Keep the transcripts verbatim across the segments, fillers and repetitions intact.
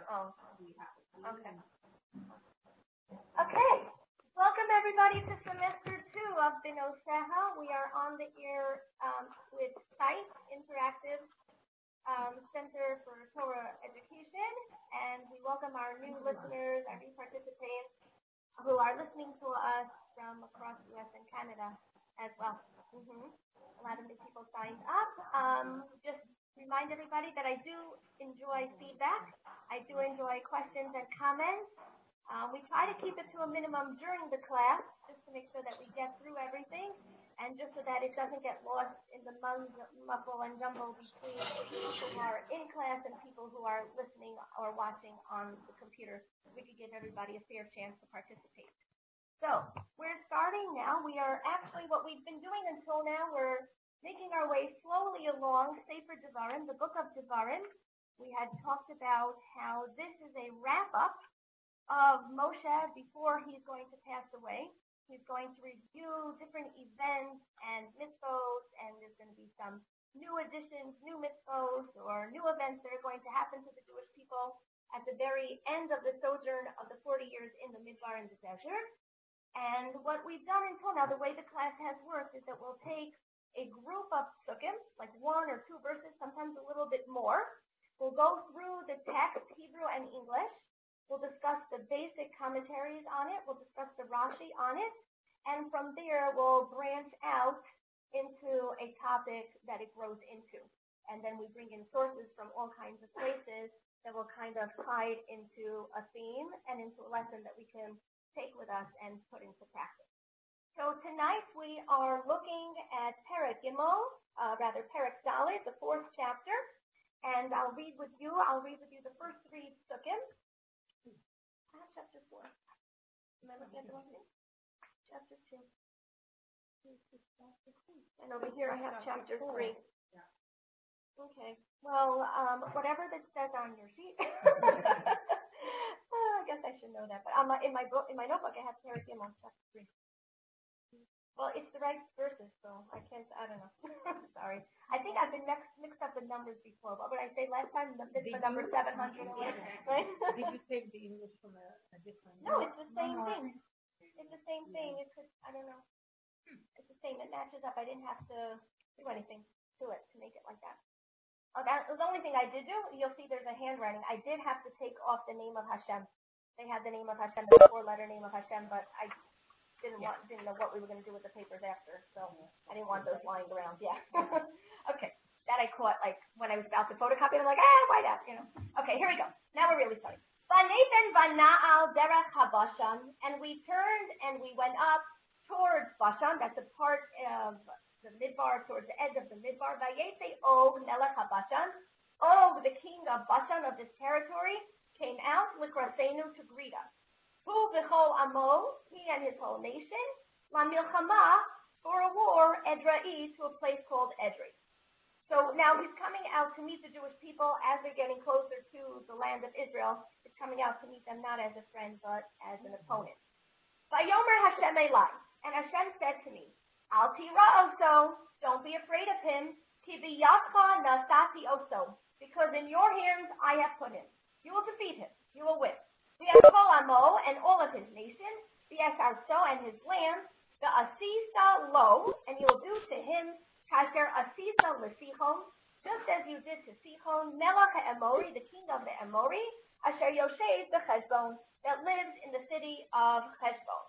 Oh, okay. Okay. Welcome everybody to semester two of Binoseha. We are on the air um, with SITE Interactive um, Center for Torah Education, and we welcome our new listeners, our new participants who are listening to us from across U S and Canada as well. Mm-hmm. A lot of new people signed up. Um, just remind everybody that I do enjoy feedback. I do enjoy questions and comments. Um, we try to keep it to a minimum during the class, just to make sure that we get through everything, and just so that it doesn't get lost in the muffle and jumble between people who are in class and people who are listening or watching on the computer. We could give everybody a fair chance to participate. So we're starting now. We are actually, what we've been doing until now, we're making our way slowly along Sefer Devarim, the book of Devarim. We had talked about how this is a wrap-up of Moshe before he's going to pass away. He's going to review different events and mitzvot, and there's going to be some new additions, new mitzvot, or new events that are going to happen to the Jewish people at the very end of the sojourn of the forty years in the Midbar in the desert. And what we've done until now, the way the class has worked, is that we'll take a group of psukim, like one or two verses, sometimes a little bit more. We'll go through the text, Hebrew and English. We'll discuss the basic commentaries on it. We'll discuss the Rashi on it. And from there, we'll branch out into a topic that it grows into. And then we bring in sources from all kinds of places that will kind of tie it into a theme and into a lesson that we can take with us and put into practice. So tonight we are looking at Perek Gimel, uh, rather Perek Dalet, the fourth chapter. And I'll read with you, I'll read with you the first three psukim. I have chapter four. Am I looking at the wrong thing? Chapter two. And over here I have chapter three. Okay. Well, um, whatever that says on your sheet. oh, I guess I should know that. But on my, in my book, in my notebook, I have Perek Gimel, chapter three. Well, it's the right verses, so I can't, I don't know. Sorry. I think I've been mixed, mixed up with numbers before. What would I say last time? The, the number seven hundred eight, right? Did you take the English from a, a different? No, it's the same thing. It's the same thing. It's just, I don't know. It's the same. It matches up. I didn't have to do anything to it to make it like that. Oh, that was the only thing I did do. You'll see there's a handwriting. I did have to take off the name of Hashem. They had the name of Hashem, the four-letter name of Hashem, but I didn't want, didn't know what we were going to do with the papers after, so I didn't want those lying around. Yeah. Okay. That I caught, like, when I was about to photocopy, I'm like, ah, why not, you know? Okay, here we go. Now we're really starting. Vanathan vana'al derech habashan, and we turned and we went up towards Bashan. That's a part of the midbar, towards the edge of the midbar. Vayetze Og melech habashan. Og, the king of Bashan, of this territory, came out likrasenu to greet us. Hu v'chol amo, he and his whole nation, la milchama, for a war, Edra'i, to a place called Edrei. So now he's coming out to meet the Jewish people as they're getting closer to the land of Israel. He's coming out to meet them not as a friend, but as an opponent. Vayomer Hashem Elai, and Hashem said to me, Al tira oso, don't be afraid of him, ki biyadcha nasati oso, because in your hands I have put him. You will defeat him. You will win. V'yachol amo, and all of his nation, v'yesh arso, and his land, the asisa lo, and you will do to him kasher asisa l'sichon, just as you did to Sichon, melech ha'emori, the king of the Emori, asher yoshev b'Cheshbon, that lives in the city of Cheshbon.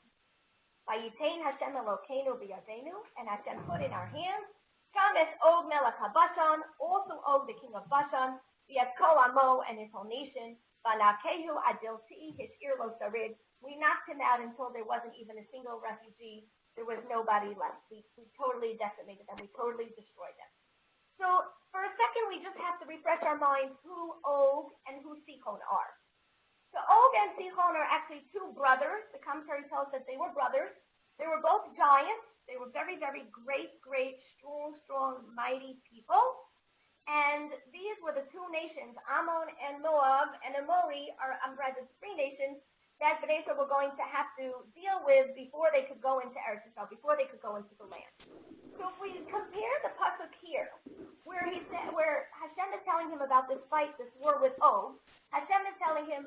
Vayitain Hashem Elokeinu b'yadenu, and Hashem put in our hands, Shames Og melech haBashan, also Og the king of Bashan, v'yes kol amo, and his whole nation, v'nakehu adilti hishir lo sarid. We knocked him out until there wasn't even a single refugee. There was nobody left. We, we totally decimated them. We totally destroyed them. So for a second, we just have to refresh our minds who Og and who Sichon are. So Og and Sichon are actually two brothers. The commentary tells us that they were brothers. They were both giants. They were very, very great, great, strong, strong, mighty people. And these were the two nations, Ammon and Moab and Amori, are um, rather three nations that Bnei Israel were going to have to deal with before they could go into Eretz Yisrael, before they could go into the land. So if we compare the pasuk here, where he said, where Hashem is telling him about this fight, this war with Og, Hashem is telling him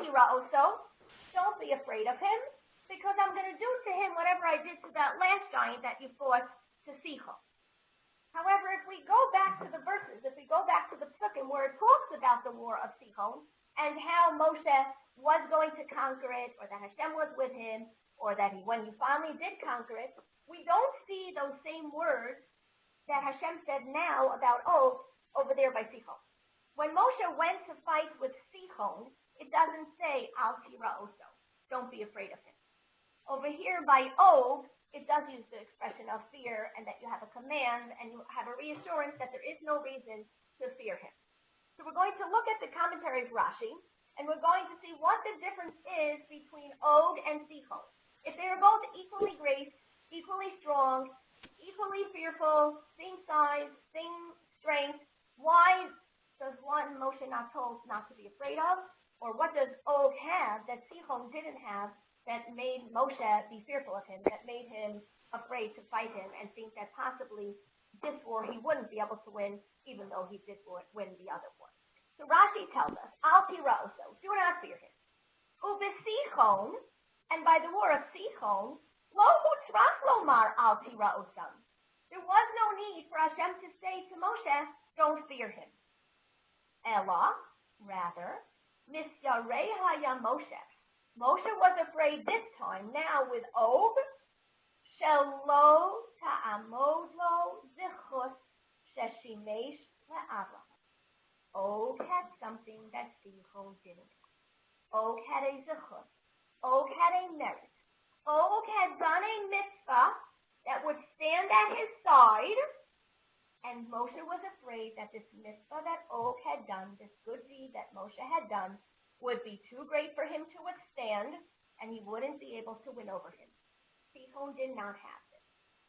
tira also, don't be afraid of him, because I'm going to do to him whatever I did to that last giant that you fought to Sichon. However, if we go back to the verses, if we go back to the Psukim where it talks about the war of Sichon and how Moshe was going to conquer it, or that Hashem was with him, or that he, when he finally did conquer it, we don't see those same words that Hashem said now about Og over there by Sichon. When Moshe went to fight with Sichon, it doesn't say Al Tira Oso, don't be afraid of him. Over here by Og, it does use the expression of fear, and that you have a command and you have a reassurance that there is no reason to fear him. So we're going to look at the commentary of Rashi, and we're going to see what the difference is between Og and Sichon. If they are both equally great, equally strong, equally fearful, same size, same strength, why does one Moshe not told not to be afraid of? Or what does Og have that Sichon didn't have that made Moshe be fearful of him, that made him afraid to fight him and think that possibly this war he wouldn't be able to win, even though he did win the other war. So Rashi tells us, Al Tira Oso, do not fear him. Ubesichon, and by the war of Sichon, Lo Hutzrach Lomar Al Tira Osam. There was no need for Hashem to say to Moshe, don't fear him. Ella, rather, Misyarei Haya Moshe. Moshe was afraid this time, now with Og, Shelo Ta'amod Lo Zichus Sheshimesh Le'Avraham. Og had something that Sichon didn't. Og had a zichus. Og had a merit. Og had done a mitzvah that would stand at his side, and Moshe was afraid that this mitzvah that Og had done, this good deed that Moshe had done, would be too great for him to withstand, and he wouldn't be able to win over him. Sichon did not have this.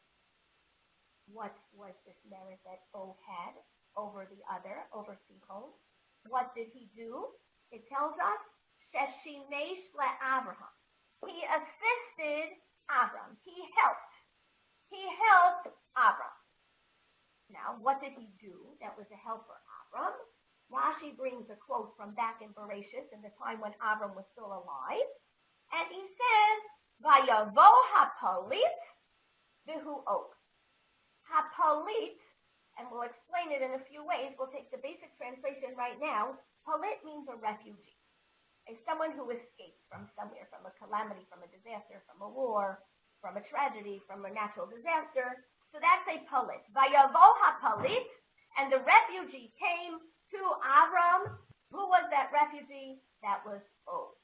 What was this merit that Og had over the other, over Sichon? What did he do? It tells us, Sheshimesh le'Avraham. He assisted Avram. He helped. He helped Avram. Now, what did he do that was a help for Avram? Rashi brings a quote from back in Bereshit, in the time when Avram was still alive, and he says, Vayavo hapalit v'hu Og. Hapalit, and we'll explain it in a few ways. We'll take the basic translation right now. Palit means a refugee, a someone who escaped from somewhere, from a calamity, from a disaster, from a war, from a tragedy, from a natural disaster. So that's a palit. Vayavo hapalit, and the refugee came to Avram. Who was that refugee? That was Og.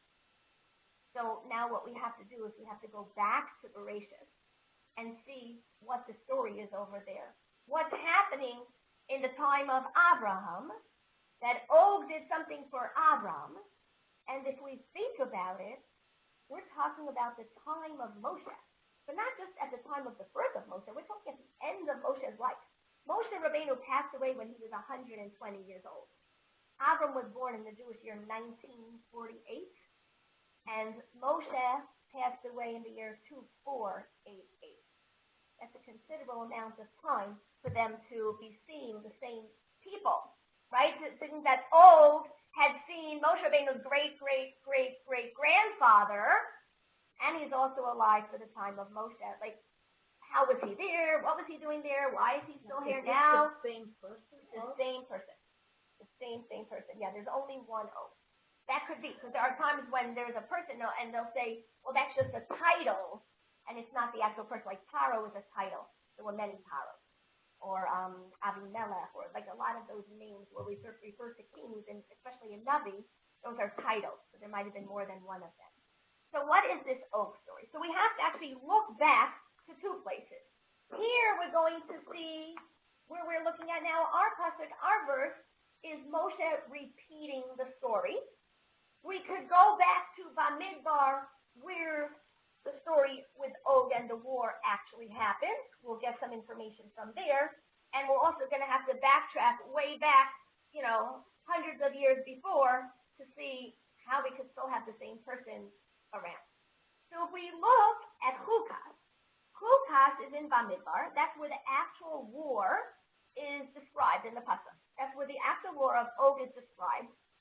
So now what we have to do is we have to go back to Bereshit and see what the story is over there. What's happening in the time of Abraham, that Og did something for Avram, and if we think about it, we're talking about the time of Moshe. But not just at the time of the birth of Moshe, we're talking at the end of Moshe's life. Moshe Rabbeinu passed away when he was one hundred twenty years old. Avram was born in the Jewish year nineteen forty-eight, and Moshe passed away in the year two four eight eight. That's a considerable amount of time for them to be seeing the same people, right? Thinking that Og had seen Moshe Rabbeinu's great, great, great, great grandfather, and he's also alive for the time of Moshe. Like, how was he there? What was he doing there? Why is he still here now? The same person? The same person. The same, same person. Yeah, there's only one Og. That could be, because there are times when there's a person, and they'll say, well, that's just a title, and it's not the actual person. Like Paro is a title. There were many Paros. Or um, Avimelech, or like a lot of those names where we refer to kings, and especially in Navi, those are titles. So there might have been more than one of them. So what is this Og story? So we have to actually look back to two places. Here we're going to see where we're looking at now. Our pasuk, our verse, is Moshe repeating the story. We could go back to Bamidbar, where the story with Og and the war actually happened. We'll get some information from there. And we're also going to have to backtrack way back, you know, hundreds of years before to see how we could still have the same person around. So if we look at Chukas, Chukas is in Bamidbar. That's where the actual war is described in the pasuk. That's where the actual war of Og is described.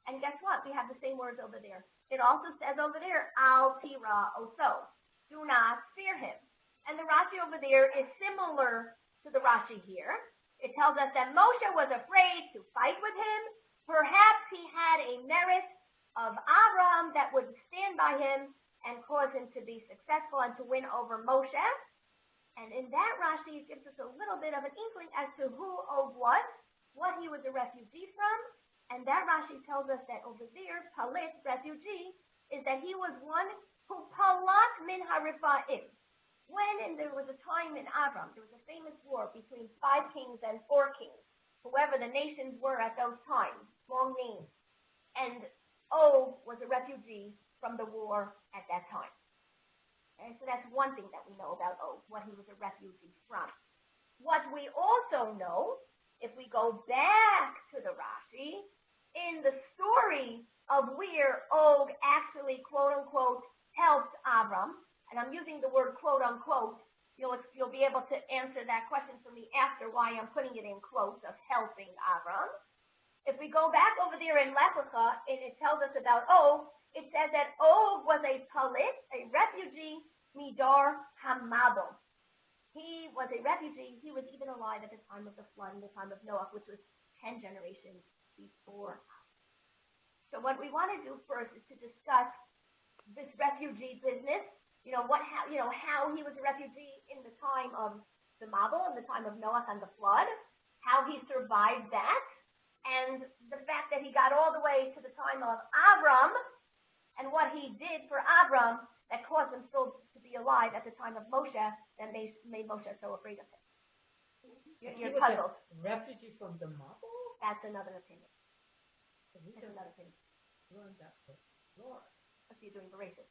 And guess what? We have the same words over there. It also says over there, Al tira oso. Do not fear him. And the Rashi over there is similar to the Rashi here. It tells us that Moshe was afraid to fight with him. Perhaps he had a merit of Avram that would stand by him and cause him to be successful and to win over Moshe. And in that Rashi, it gives us a little bit of an inkling as to who Og was, what he was a refugee from. And that Rashi tells us that over there, Palit, refugee, is that he was one who palat min harifa'im. When and there was a time in Avram, there was a famous war between five kings and four kings, whoever the nations were at those times, long names. And Og was a refugee from the war at that time. Okay, so that's one thing that we know about Og, what he was a refugee from. What we also know, if we go back to the Rashi, in the story of where Og actually, quote-unquote, helped Avram, and I'm using the word quote-unquote, you'll, you'll be able to answer that question for me after why I'm putting it in quotes of helping Avram. If we go back over there in Lechacha, and it tells us about Og, it says that Og was a palit, a refugee, midar hamabel. He was a refugee. He was even alive at the time of the flood, in the time of Noah, which was ten generations before. So what we want to do first is to discuss this refugee business. You know what? How you know how he was a refugee in the time of the Mabel, in the time of Noah and the flood. How he survived that, and the fact that he got all the way to the time of Avram, and what he did for Avram that caused him still to be alive at the time of Moshe, that made, made Moshe so afraid of him. You're, you're he puzzled. Was a refugee from the Mabel? That's another opinion. So we That's another opinion. learned that from Lord. What's he doing? Bereshit.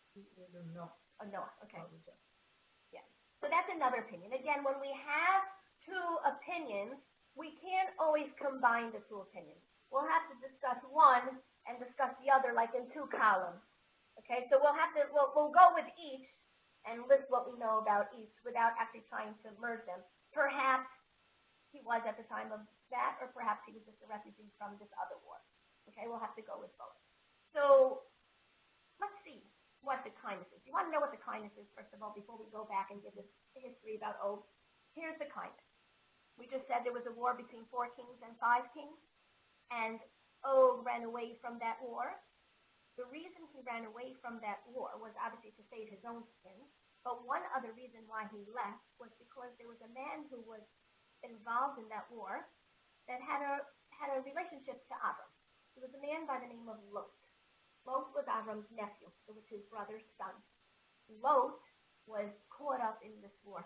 No. Oh, Noah. Okay. Oh, Yeah. So that's another opinion. Again, when we have two opinions, we can't always combine the two opinions. We'll have to discuss one and discuss the other, like in two columns. Okay, so we'll have to, we'll, we'll go with each and list what we know about each without actually trying to merge them. Perhaps he was at the time of that, or perhaps he was just a refugee from this other war. Okay, we'll have to go with both. So let's see what the kindness is. You want to know what the kindness is, first of all, before we go back and give this history about Og? Here's the kindness. We just said there was a war between four kings and five kings, and Og ran away from that war. The reason he ran away from that war was obviously to save his own skin, but one other reason why he left was because there was a man who was involved in that war that had a had a relationship to Avram. There was a man by the name of Lot. Lot was Avram's nephew. It was his brother's son. Lot was caught up in this war,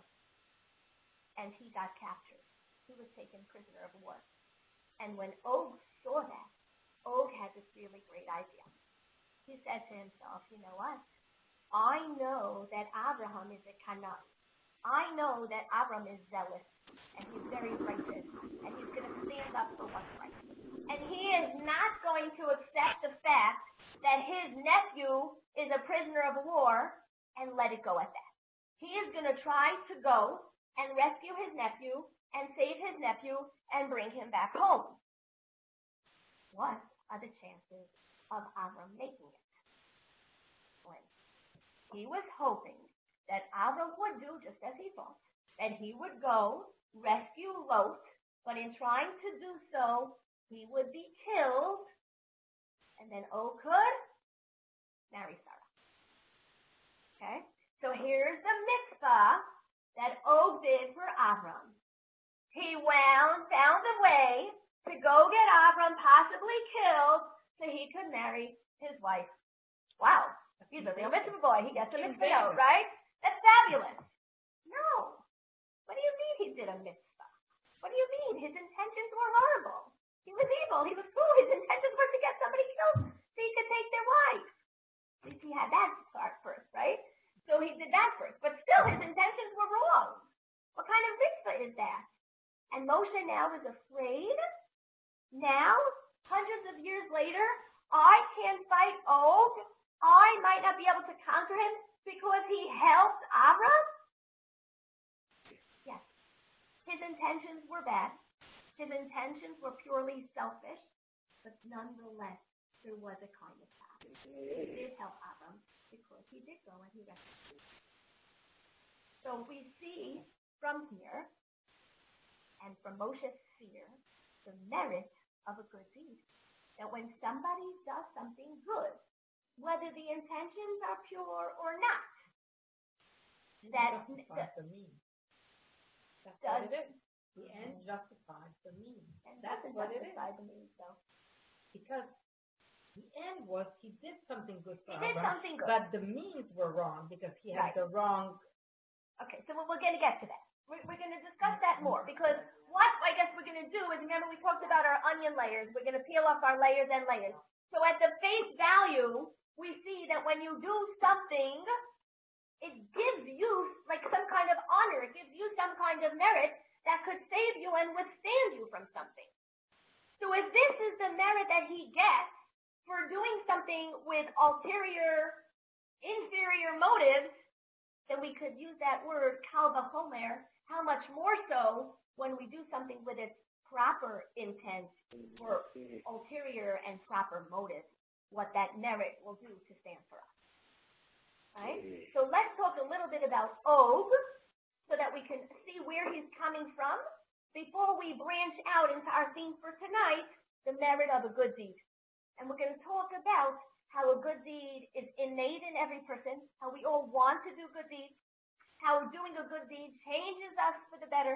and he got captured. He was taken prisoner of war. And when Og saw that, Og had this really great idea. He said to himself, you know what? I know that Abraham is a Canaanite. I know that Avram is zealous, and he's very righteous, and he's going to stand up for what's right. And he is not going to accept the fact that his nephew is a prisoner of war and let it go at that. He is going to try to go and rescue his nephew and save his nephew and bring him back home. What are the chances of Avram making it? When he was hoping that Avram would do just as he thought, that he would go rescue Lot, but in trying to do so, he would be killed, and then Og could marry Sarah. Okay? So here's the mitzvah that Og did for Avram. He wound, found a way to go get Avram possibly killed so he could marry his wife. Wow. He's a real mitzvah boy. He gets a mitzvah note, right? That's fabulous. No. What do you mean he did a mitzvah? What do you mean? His intentions were horrible. He was evil. He was cruel. His intentions were to get somebody killed so he could take their wife. At least he had that part first, right? So he did that first. But still, his intentions were wrong. What kind of mitzvah is that? And Moshe now is afraid. Now, hundreds of years later, I can't fight Og. I might not be able to conquer him because he helped Avram? Yes. His intentions were bad. His intentions were purely selfish, but nonetheless, there was a kindness to Avram. He did help Avram because he did go and he rescued him. So we see from here and from Moshe's sphere the merit of a good deed. That when somebody does something good, whether the intentions are pure or not, that justifies the means. That's does, what it is. The end justifies the means. And That's doesn't what it is. justify the means, though. Because the end was he did something good for He did Abraham, something good. but the means were wrong because he had Right. the wrong. Okay, so we're, we're going to get to that. We're, we're going to discuss that more because what I guess we're going to do is, remember we talked about our onion layers. We're going to peel off our layers and layers. So at the face value, we see that when you do something, it gives you like some kind of honor. It gives you some kind of merit that could save you and withstand you from something. So if this is the merit that he gets for doing something with ulterior, inferior motives, then we could use that word, kal v'chomer, how much more so when we do something with its proper intent or ulterior and proper motive, what that merit will do to stand for us. Right? So let's talk a little bit about Og, so that we can see where he's coming from before we branch out into our theme for tonight, the merit of a good deed. And we're going to talk about how a good deed is innate in every person, how we all want to do good deeds, how doing a good deed changes us for the better,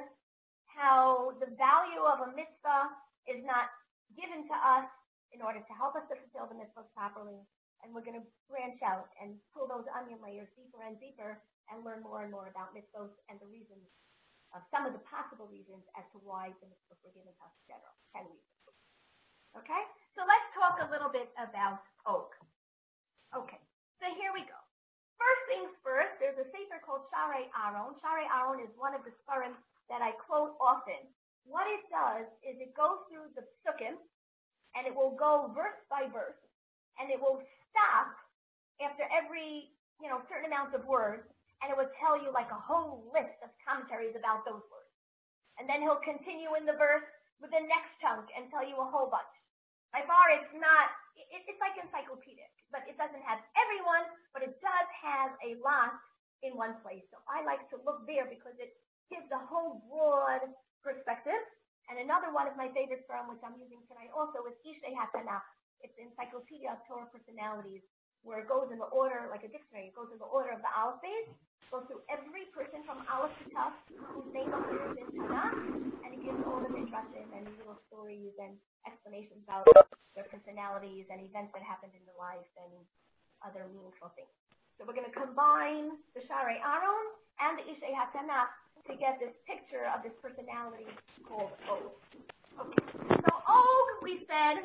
how the value of a mitzvah is not given to us in order to help us to fulfill the mitzvahs properly. And we're going to branch out and pull those onion layers deeper and deeper and learn more and more about mitzvahs and the reasons, of some of the possible reasons as to why the mitzvahs were given to us in general. ten reasons. Okay? So let's talk a little bit about Og. Okay, so here we go. First things first, there's a sefer called Sharei Aaron. Sharei Aaron is one of the sefarim that I quote often. What it does is it goes through the psukim, and it will go verse by verse, and it will stop after every, you know, certain amount of words, and it will tell you like a whole list of commentaries about those words. And then he'll continue in the verse with the next chunk and tell you a whole bunch. By far, it's not, it, it's like encyclopedic, but it doesn't have everyone, but it does have a lot in one place. So I like to look there because it gives a whole broad perspective. And another one of my favorites from which I'm using tonight also is Ishtei HaTanakh. It's Encyclopedia of Torah Personalities, where it goes in the order, like a dictionary, it goes in the order of the alphabet, goes through every person from Aleph to Tav whose name appears in Tanakh, and it gives all the midrashim and little stories and explanations about their personalities and events that happened in their life and other meaningful things. So we're going to combine the Sharei Aaron and the Ishtei HaTanakh to get this picture of this personality called Og. Okay, so Og, we said,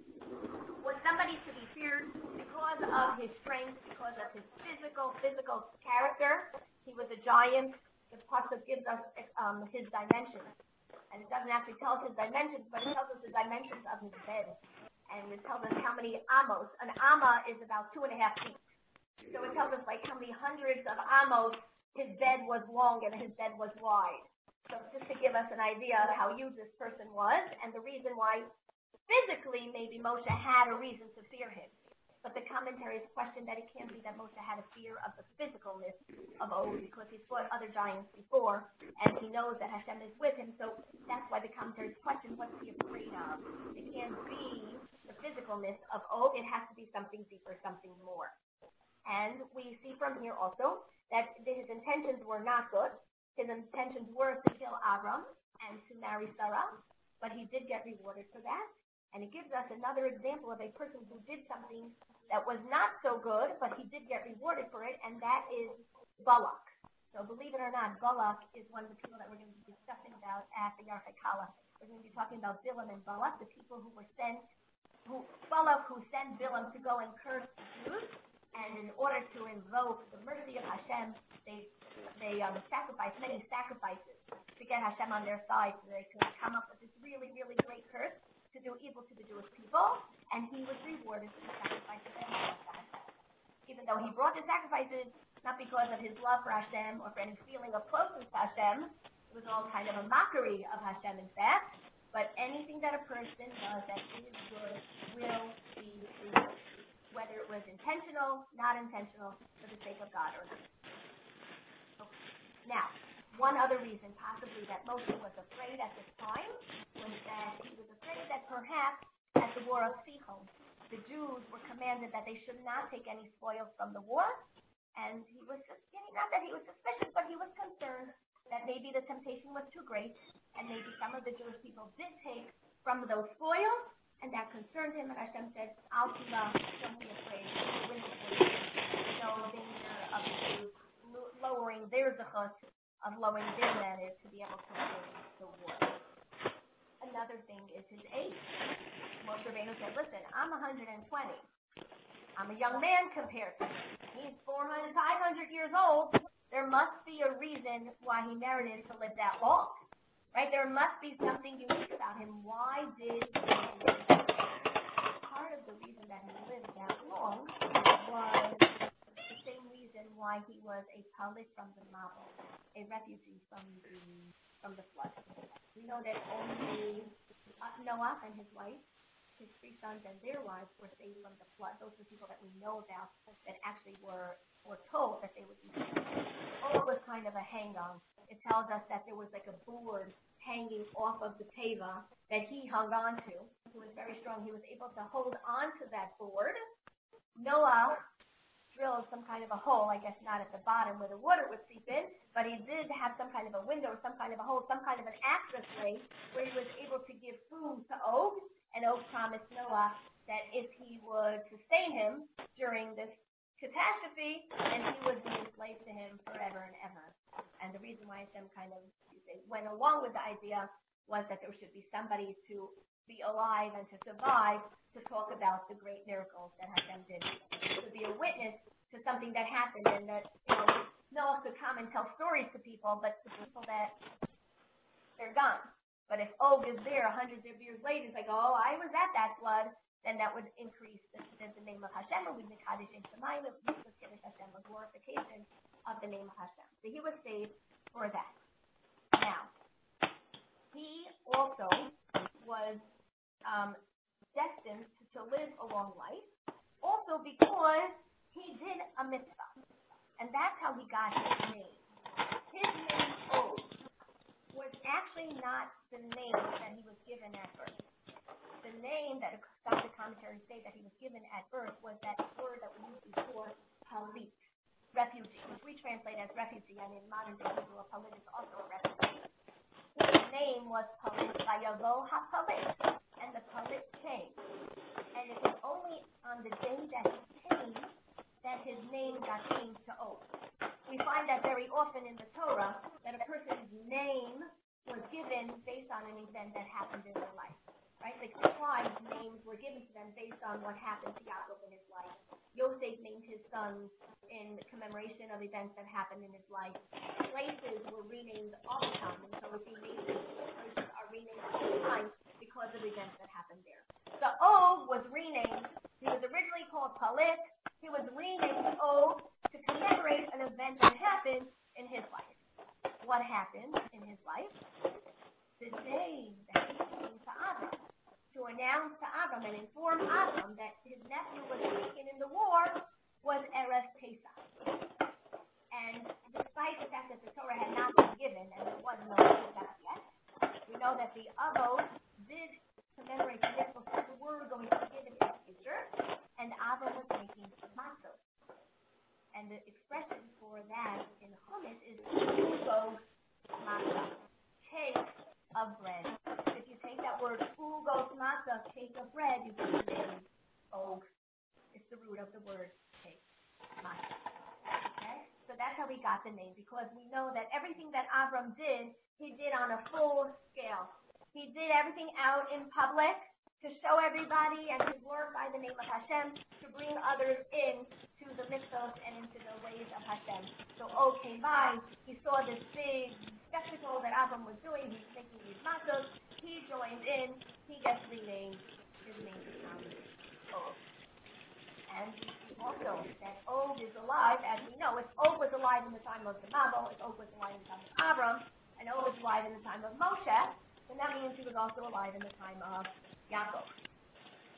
was somebody to be feared because of his strength, because of his physical, physical character. He was a giant. The pasuk gives us um, his dimensions. And it doesn't actually tell us his dimensions, but it tells us the dimensions of his bed. And it tells us how many amos. An amma is about two and a half feet. So it tells us like how many hundreds of amos his bed was long and his bed was wide. So just to give us an idea of how huge this person was and the reason why physically maybe Moshe had a reason to fear him. But the commentaries question that it can't be that Moshe had a fear of the physicalness of Og because he's fought other giants before and he knows that Hashem is with him. So that's why the commentaries question what's he afraid of. It can't be the physicalness of Og. It has to be something deeper, something more. And we see from here also that his intentions were not good. His intentions were to kill Avram and to marry Sarah, but he did get rewarded for that. And it gives us another example of a person who did something that was not so good, but he did get rewarded for it, and that is Balak. So believe it or not, Balak is one of the people that we're going to be discussing about at the Yarchei Kallah. We're going to be talking about Bilam and Balak, the people who were sent, who Balak who sent Bilam to go and curse the Jews, and in order to invoke the mercy of Hashem, they they um, sacrificed many sacrifices to get Hashem on their side so they could come up with this really, really great curse to do evil to the Jewish people, and he was rewarded for the sacrifices that he brought to Hashem. Even though he brought the sacrifices, not because of his love for Hashem or for any feeling of closeness to Hashem, it was all kind of a mockery of Hashem, in fact, but anything that a person does that is good will be revealed, whether it was intentional, not intentional, for the sake of God or not. Okay. Now, one other reason possibly that Moshe was afraid at this time was that he was afraid that perhaps at the war of Sichon, the Jews were commanded that they should not take any spoils from the war, and he was just, not that he was suspicious, but he was concerned that maybe the temptation was too great, and maybe some of the Jewish people did take from those spoils, and that concerned him, and Hashem said, Al Tiva, don't be afraid, no danger of the Jews lowering their zechut, of lowering their manner to be able to win the war. Another thing is his age. Moshe Rabbeinu said, listen, I'm one hundred twenty. I'm a young man compared to him. He's four hundred, five hundred years old. There must be a reason why he merited to live that long. Right? There must be something unique about him. Why did he live that long? Part of the reason that he lived that long was the same reason why he was a palit from the Mabul, a refugee from the from the flood. We know that only Noah and his wife, his three sons and their wives were saved from the flood. Those are the people that we know about that actually were, were told that they would be saved. Oh, it was kind of a hang-on. It tells us that there was like a board hanging off of the teva that he hung on to. He was very strong. He was able to hold on to that board. Noah drilled some kind of a hole, I guess not at the bottom where the water would seep in, but he did have some kind of a window or some kind of a hole, some kind of an access way where he was able to give food to Og. And Og promised Noah that if he would sustain him during this catastrophe, then he would be enslaved to him forever and ever. And the reason why Hashem kind of went along with the idea was that there should be somebody to be alive and to survive to talk about the great miracles that Hashem did. To be a witness to something that happened, and that, you know, Noah could come and tell stories to people, but to people that they're gone. But if Og is there hundreds of years later, it's like, oh, I was at that flood, then that would increase the, the, the name of Hashem, and we'd make Kaddish in Shemayim, it would Kiddush Hashem, a glorification of the name of Hashem. So he was saved for that. Now, he also was um, destined to, to live a long life, also because he did a mitzvah. And that's how he got his name. His name, Og, was actually not the name that he was given at birth. The name that some of the commentaries say that he was given at birth was that word that we used before, palit, refugee, which we translate as refugee, and in modern day Hebrew, a palit is also a refugee. His name was Palit, Vayavo HaPalit, and the palit came. And it was only on the day that he came that his name got changed to Og. We find that very often in the Torah, that a person's name was given based on an event that happened in their life. Right? Like the tribes' names were given to them based on what happened to Yaakov in his life. Yosef named his sons in commemoration of events that happened in his life. Places were renamed all the time, and so if he named places are renamed all the time because of events that happened there. So Og was renamed. He was originally called Palit. He was renamed Og to commemorate an event that happened in his life. What happened in his life? The day that he came to Abram to announce to Abram and inform Abram that his nephew was taken in the war was Erev Pesach. And despite the fact that the Torah had not been given and there was no Pesach yet, we know that the Avos did commemorate the miracles that were going to be given in the future, and Abram was making matzot. And the expression for that in Chumash is ugos matzah, cake of bread. If you take that word ugos matzah, cake of bread, you get the name Og. It's the root of the word cake, matzah. Okay? So that's how we got the name, because we know that everything that Abram did, he did on a full scale. He did everything out in public to show everybody and to glorify the name of Hashem, to bring others in to the mitzvot and into the ways of Hashem. So Og came by, he saw this big spectacle that Abram was doing, he was making these matzot, he joined in, he gets renamed, his name becomes Og. And we see also that Og is alive, as we know, if Og was alive in the time of the Mabul, if Og was alive in the time of Abram, and Og was alive in the time of Moshe, then that means he was also alive in the time of Yaakov.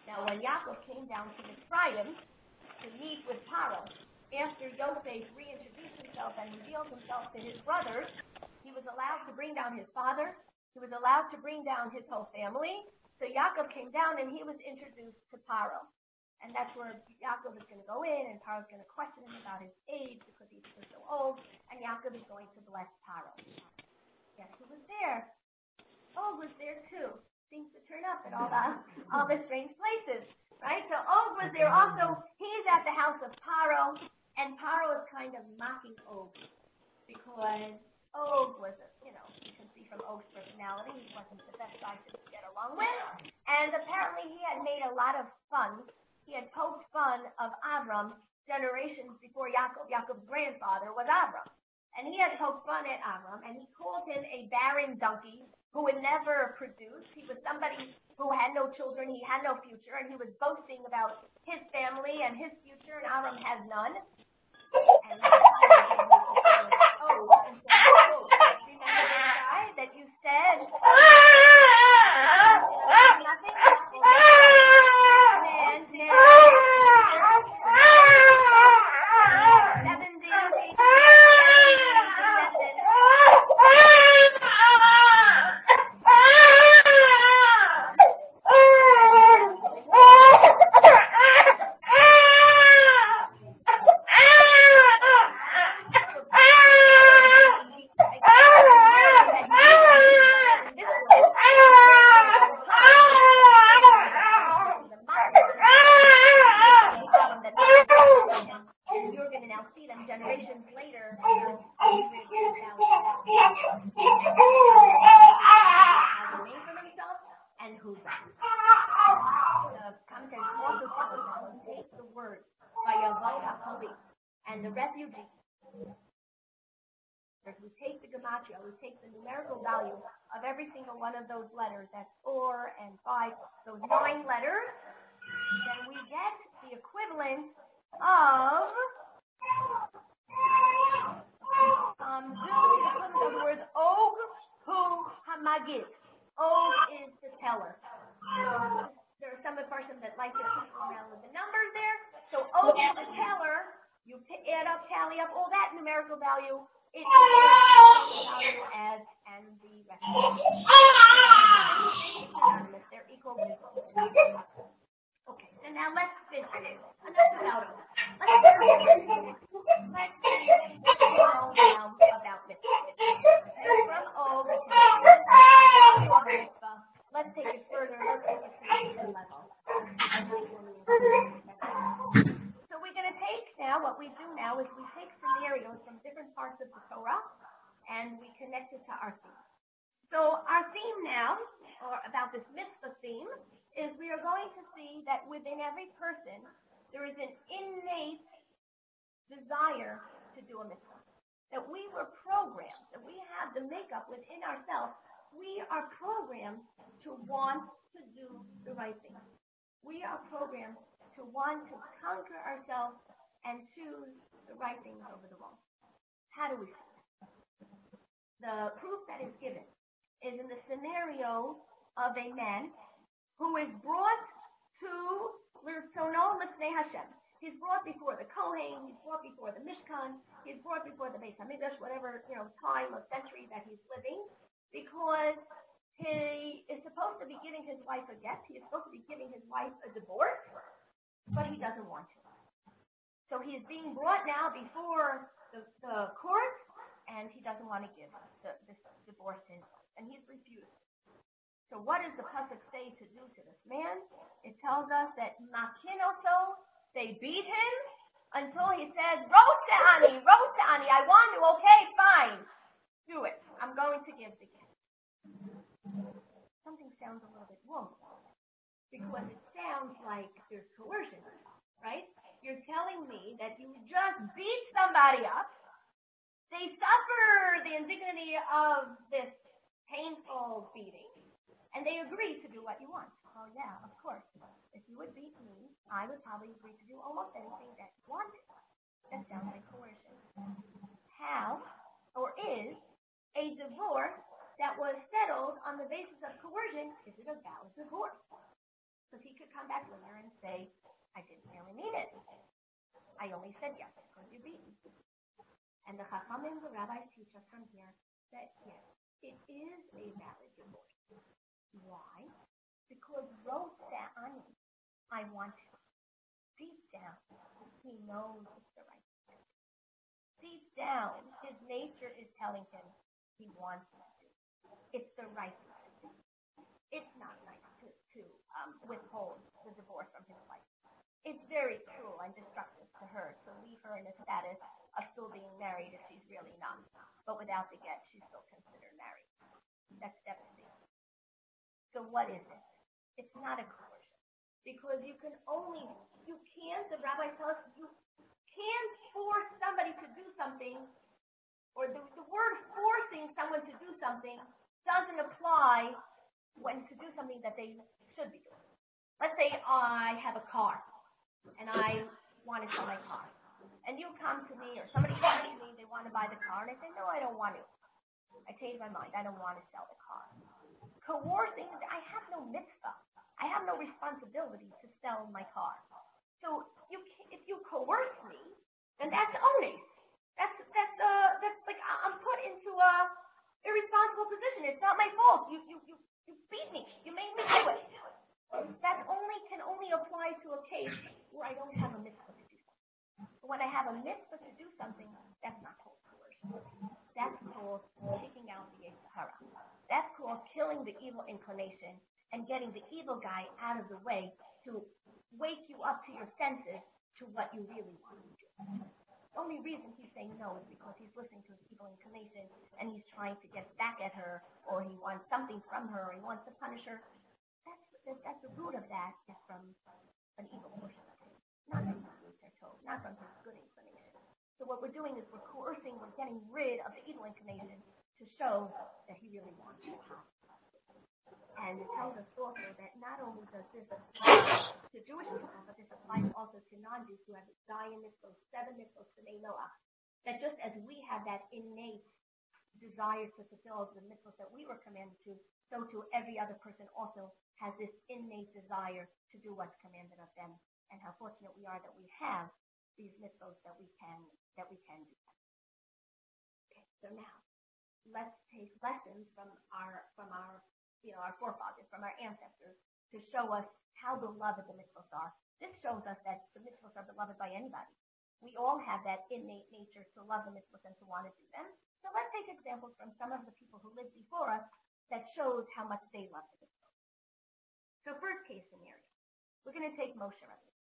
Now, when Yaakov came down to Mitzrayim to meet with Paro, after Yosef reintroduced himself and revealed himself to his brothers, he was allowed to bring down his father. He was allowed to bring down his whole family. So Yaakov came down and he was introduced to Paro. And that's where Yaakov is going to go in, and Paro's going to question him about his age because he's so old, and Yaakov is going to bless Paro. Guess who was there? Og was there too. Seems to turn up at all the all the strange places, right? So Og was there also. He's at the house of Paro, and Paro is kind of mocking Og because Og was, a, you know, you can see from Og's personality, he wasn't the best guy to get along with, and apparently he had made a lot of fun. He had poked fun of Avram generations before Yaakov. Yaakov's grandfather was Avram. And he had poked fun at Avram, and he called him a barren donkey who would never produce. He was somebody who had no children, he had no future, and he was boasting about his family and his future, and Avram has none. And oh, and so, oh, remember the guy that you said nothing? And the refugees, if we take the gematria, we take the numerical value of every single one of those letters, that's four and five, those nine letters, then we get the equivalent of um, the equivalent of the words Og Hu Hamagid. Og is the teller. So there are some person that like to keep around with the numbers there. So Og is the teller. You add up, tally up all that numerical value. It is the same value as and the rest. It's synonymous. They're equal with. Okay, so now let's finish. Enough about it. Let's let's know now about mitzvah. From Og, let's take it further. Let's take it to the level. Now, what we do now is we take scenarios from different parts of the Torah and we connect it to our theme. So our theme now, or about this mitzvah theme, is we are going to see that within every person there is an innate desire to do a mitzvah. That we were programmed, that we have the makeup within ourselves, we are programmed to want to do the right thing. We are programmed to want to conquer ourselves and choose the right things over the wrong. How do we see it? The proof that is given is in the scenario of a man who is brought to L'Rtzono L'Fnei Hashem. He's brought before the Kohen, he's brought before the Mishkan, he's brought before the Beis Hamikdash, whatever, you know, time or century that he's living, because he is supposed to be giving his wife a get, he is supposed to be giving his wife a divorce, but he doesn't want to. So he is being brought now before the, the court, and he doesn't want to give the, this divorce to his wife, and he's refused. So what does the pasuk say to do to this man? It tells us that makinoso, they beat him until he says, Rotze ani, Rotze ani, I want to, okay, fine, do it. I'm going to give the gift. Something sounds a little bit wrong, because it sounds like there's coercion, right? You're telling me that you just beat somebody up, they suffer the indignity of this painful beating, and they agree to do what you want. Well, yeah, of course. If you would beat me, I would probably agree to do almost anything that you wanted. That sounds like coercion. How, or is, a divorce that was settled on the basis of coercion, is it a valid divorce? Because he could come back later and say, I didn't really mean it. I only said yes because you beat me. And the Chachamim, the rabbis teach us from here that yes, it is a valid divorce. Why? Because Ro Sa'ani, I want him. Deep down, he knows it's the right thing. Deep down, his nature is telling him he wants to do. It's the right thing to do. It's not nice to, to um, withhold the divorce from his wife. It's very cruel and destructive to her to leave her in a status of still being married if she's really not. But without the get, she's still considered married. That's devastating. So what is it? It's not a coercion. Because you can only, you can't, the rabbis tell us, you can't force somebody to do something, or the, the word forcing someone to do something doesn't apply when to do something that they should be doing. Let's say I have a car, and I want to sell my car. And you come to me, or somebody comes to me, they want to buy the car, and I say, no, I don't want to. I change my mind. I don't want to sell the car. Coercing, I have no mitzvah. I have no responsibility to sell my car. So you can, if you coerce me, then that's ones. That's that's uh that's like I'm put into a irresponsible position. It's not my fault. You you you you beat me. You made me do it. That only can only apply to a case where I don't have a mitzvah to do something. But when I have a mitzvah to do something, that's not called coercion. That's called kicking out the Yetzer Hara. That's called killing the evil inclination and getting the evil guy out of the way to wake you up to your senses to what you really want to do. The only reason he's saying no is because he's listening to his evil inclination and he's trying to get back at her, or he wants something from her, or he wants to punish her. That's that's, that's the root of that is from an evil portion of him, not from his not from his good inclination. So what we're doing is we're coercing, we're getting rid of the evil inclination to show that he really wants to have. And it tells us also that not only does this apply to Jewish people, but this applies also to non-Jews who have Zion mitzvot, seven mitzvot, B'nai Noach. That just as we have that innate desire to fulfill the mitzvot that we were commanded to, so too every other person also has this innate desire to do what's commanded of them. And how fortunate we are that we have these mitzvot that we can that we can do. Okay, so now let's take lessons from our from our you know, our forefathers, from our ancestors, to show us how beloved the mitzvot are. This shows us that the mitzvot are beloved by anybody. We all have that innate nature to love the mitzvot and to want to do them. So let's take examples from some of the people who lived before us that shows how much they love the mitzvot. So first case scenario, we're going to take Moshe Rabbeinu.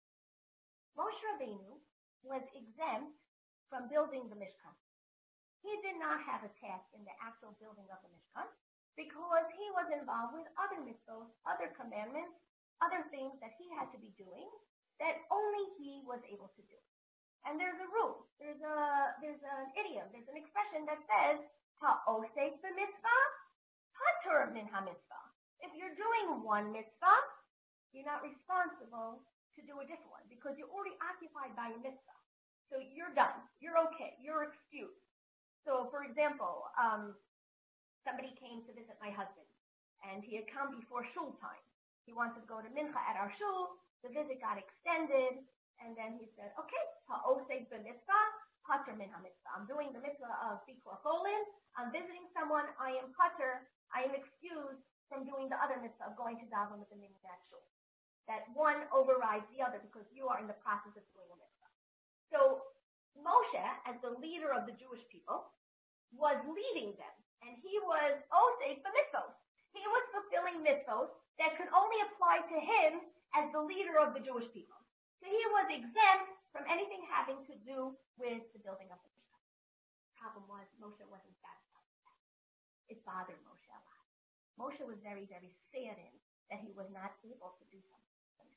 Moshe Rabbeinu was exempt from building the Mishkan. He did not have a task in the actual building of the Mishkan, because he was involved with other mitzvot, other commandments, other things that he had to be doing that only he was able to do. And there's a rule, there's a there's an idiom, there's an expression that says, ha'osek b'mitzvah, patur min ha'mitzvah. If you're doing one mitzvah, you're not responsible to do a different one because you're already occupied by a mitzvah. So you're done, you're okay, you're excused. So for example, um, somebody came to visit my husband, and he had come before shul time. He wanted to go to mincha at our shul. The visit got extended, and then he said, okay, ha'osek b'mitzvah, patur min ha'mitzvah. I'm doing the mitzvah of Bikur Cholin. I'm visiting someone. I am patur. I am excused from doing the other mitzvah of going to daven with the min at shul. That one overrides the other because you are in the process of doing a mitzvah. So Moshe, as the leader of the Jewish people, was leading them. And he was osek b'mitzvot. He was fulfilling mitzvot that could only apply to him as the leader of the Jewish people. So he was exempt from anything having to do with the building of the Mishkan. The problem was Moshe wasn't satisfied with that. It bothered Moshe a lot. Moshe was very, very saddened that he was not able to do something.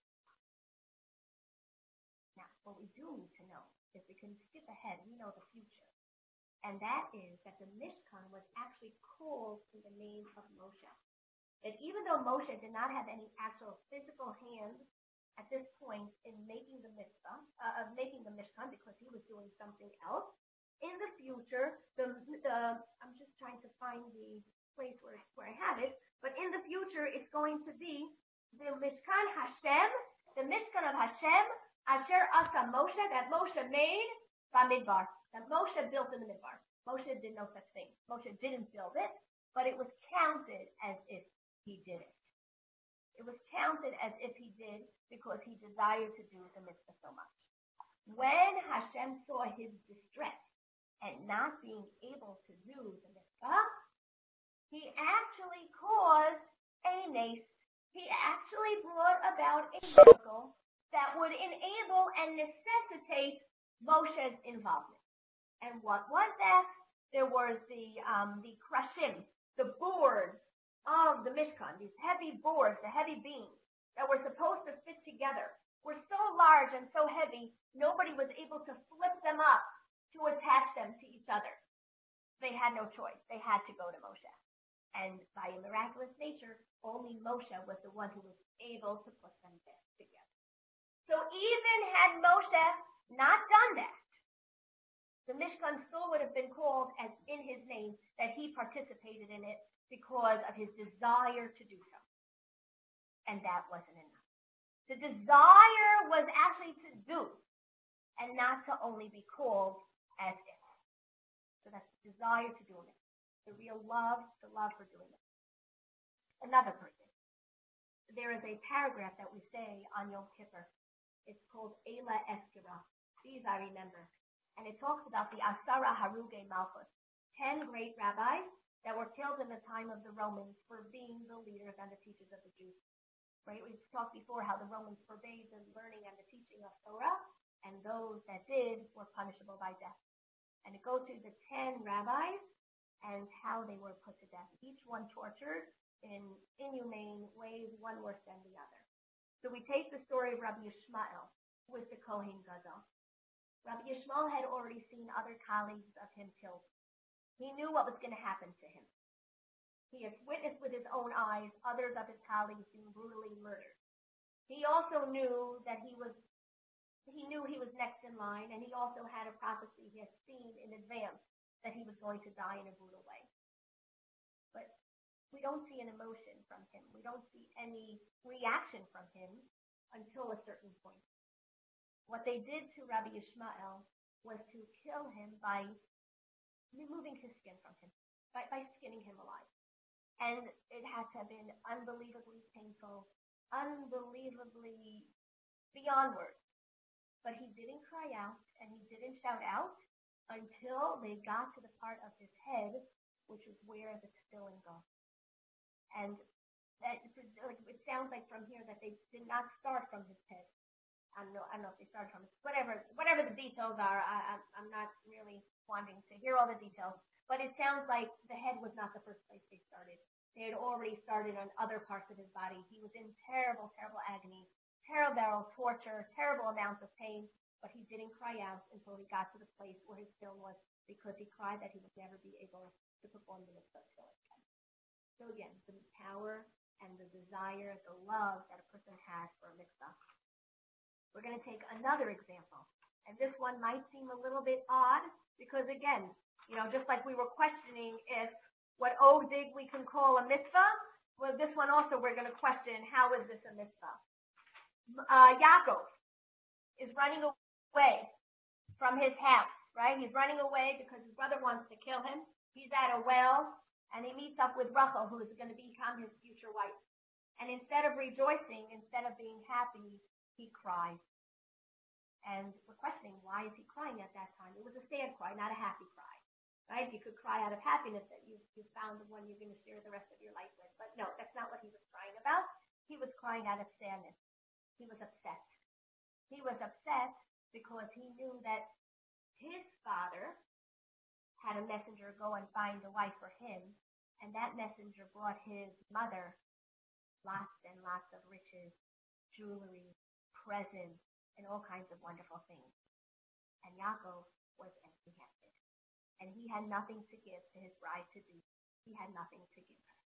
Now, what we do need to know is we can skip ahead. We know the future. And that is that the Mishkan was actually called in the name of Moshe. That even though Moshe did not have any actual physical hand at this point in making the mitzvah, uh, of making the Mishkan, because he was doing something else, in the future, the, the I'm just trying to find the place where, where I have it, but in the future, it's going to be the Mishkan Hashem, the Mishkan of Hashem, Asher Asa Moshe, that Moshe made Bamidbar, that Moshe built in the Midbar. Moshe did no such thing. Moshe didn't build it, but it was counted as if he did it. It was counted as if he did because he desired to do the mitzvah so much. When Hashem saw his distress and not being able to do the mitzvah, he actually caused a nace. He actually brought about a miracle that would enable and necessitate Moshe's involvement. And what was that? There was the um, the krashim, the boards of the Mishkan, these heavy boards, the heavy beams that were supposed to fit together, were so large and so heavy, nobody was able to flip them up to attach them to each other. They had no choice. They had to go to Moshe. And by a miraculous nature, only Moshe was the one who was able to put them together. So even had Moshe not done that, the Mishkan still would have been called as in his name, that he participated in it because of his desire to do so. And that wasn't enough. The desire was actually to do, and not to only be called as if. So that's the desire to do it. The real love, the love for doing it. Another person. There is a paragraph that we say on Yom Kippur. It's called Eila Eskira. These I remember. And it talks about the Asara Haruge Malchus, ten great rabbis that were killed in the time of the Romans for being the leaders and the teachers of the Jews. Right? We've talked before how the Romans forbade the learning and the teaching of Torah, and those that did were punishable by death. And it goes through the ten rabbis and how they were put to death, each one tortured in inhumane ways, one worse than the other. So we take the story of Rabbi Yishmael with the Kohen Gadol. Rabbi Yishmael had already seen other colleagues of him killed. He knew what was going to happen to him. He had witnessed with his own eyes others of his colleagues being brutally murdered. He also knew that he was he knew he was next in line, and he also had a prophecy he had seen in advance that he was going to die in a brutal way. But we don't see an emotion from him. We don't see any reaction from him until a certain point. What they did to Rabbi Yishmael was to kill him by removing his skin from him, by, by skinning him alive. And it had to have been unbelievably painful, unbelievably beyond words. But he didn't cry out and he didn't shout out until they got to the part of his head, which is where the tefillin goes. And that, it sounds like from here that they did not start from his head. I don't know, I don't know if they started from his, whatever, whatever the details are, I, I'm, I'm not really wanting to hear all the details, but it sounds like the head was not the first place they started. They had already started on other parts of his body. He was in terrible, terrible agony, terrible torture, terrible amounts of pain, but he didn't cry out until he got to the place where his film was, because he cried that he would never be able to perform the mitzvah again. So again, the power and the desire, the love that a person has for a mitzvah. We're going to take another example, and this one might seem a little bit odd, because again, you know, just like we were questioning if what Ogdig we can call a mitzvah, well, this one also we're going to question, how is this a mitzvah? Uh, Yaakov is running away from his house, right? He's running away because his brother wants to kill him. He's at a well, and he meets up with Rachel, who is going to become his future wife. And instead of rejoicing, instead of being happy, he cries. And we're questioning, why is he crying at that time? It was a sad cry, not a happy cry, right? You could cry out of happiness that you you found the one you're going to share the rest of your life with. But no, that's not what he was crying about. He was crying out of sadness. He was upset. He was upset because he knew that his father had a messenger go and find a wife for him, and that messenger brought his mother lots and lots of riches, jewelry, presents, and all kinds of wonderful things. And Yaakov was empty-handed, and he had nothing to give to his bride to be. He had nothing to give her.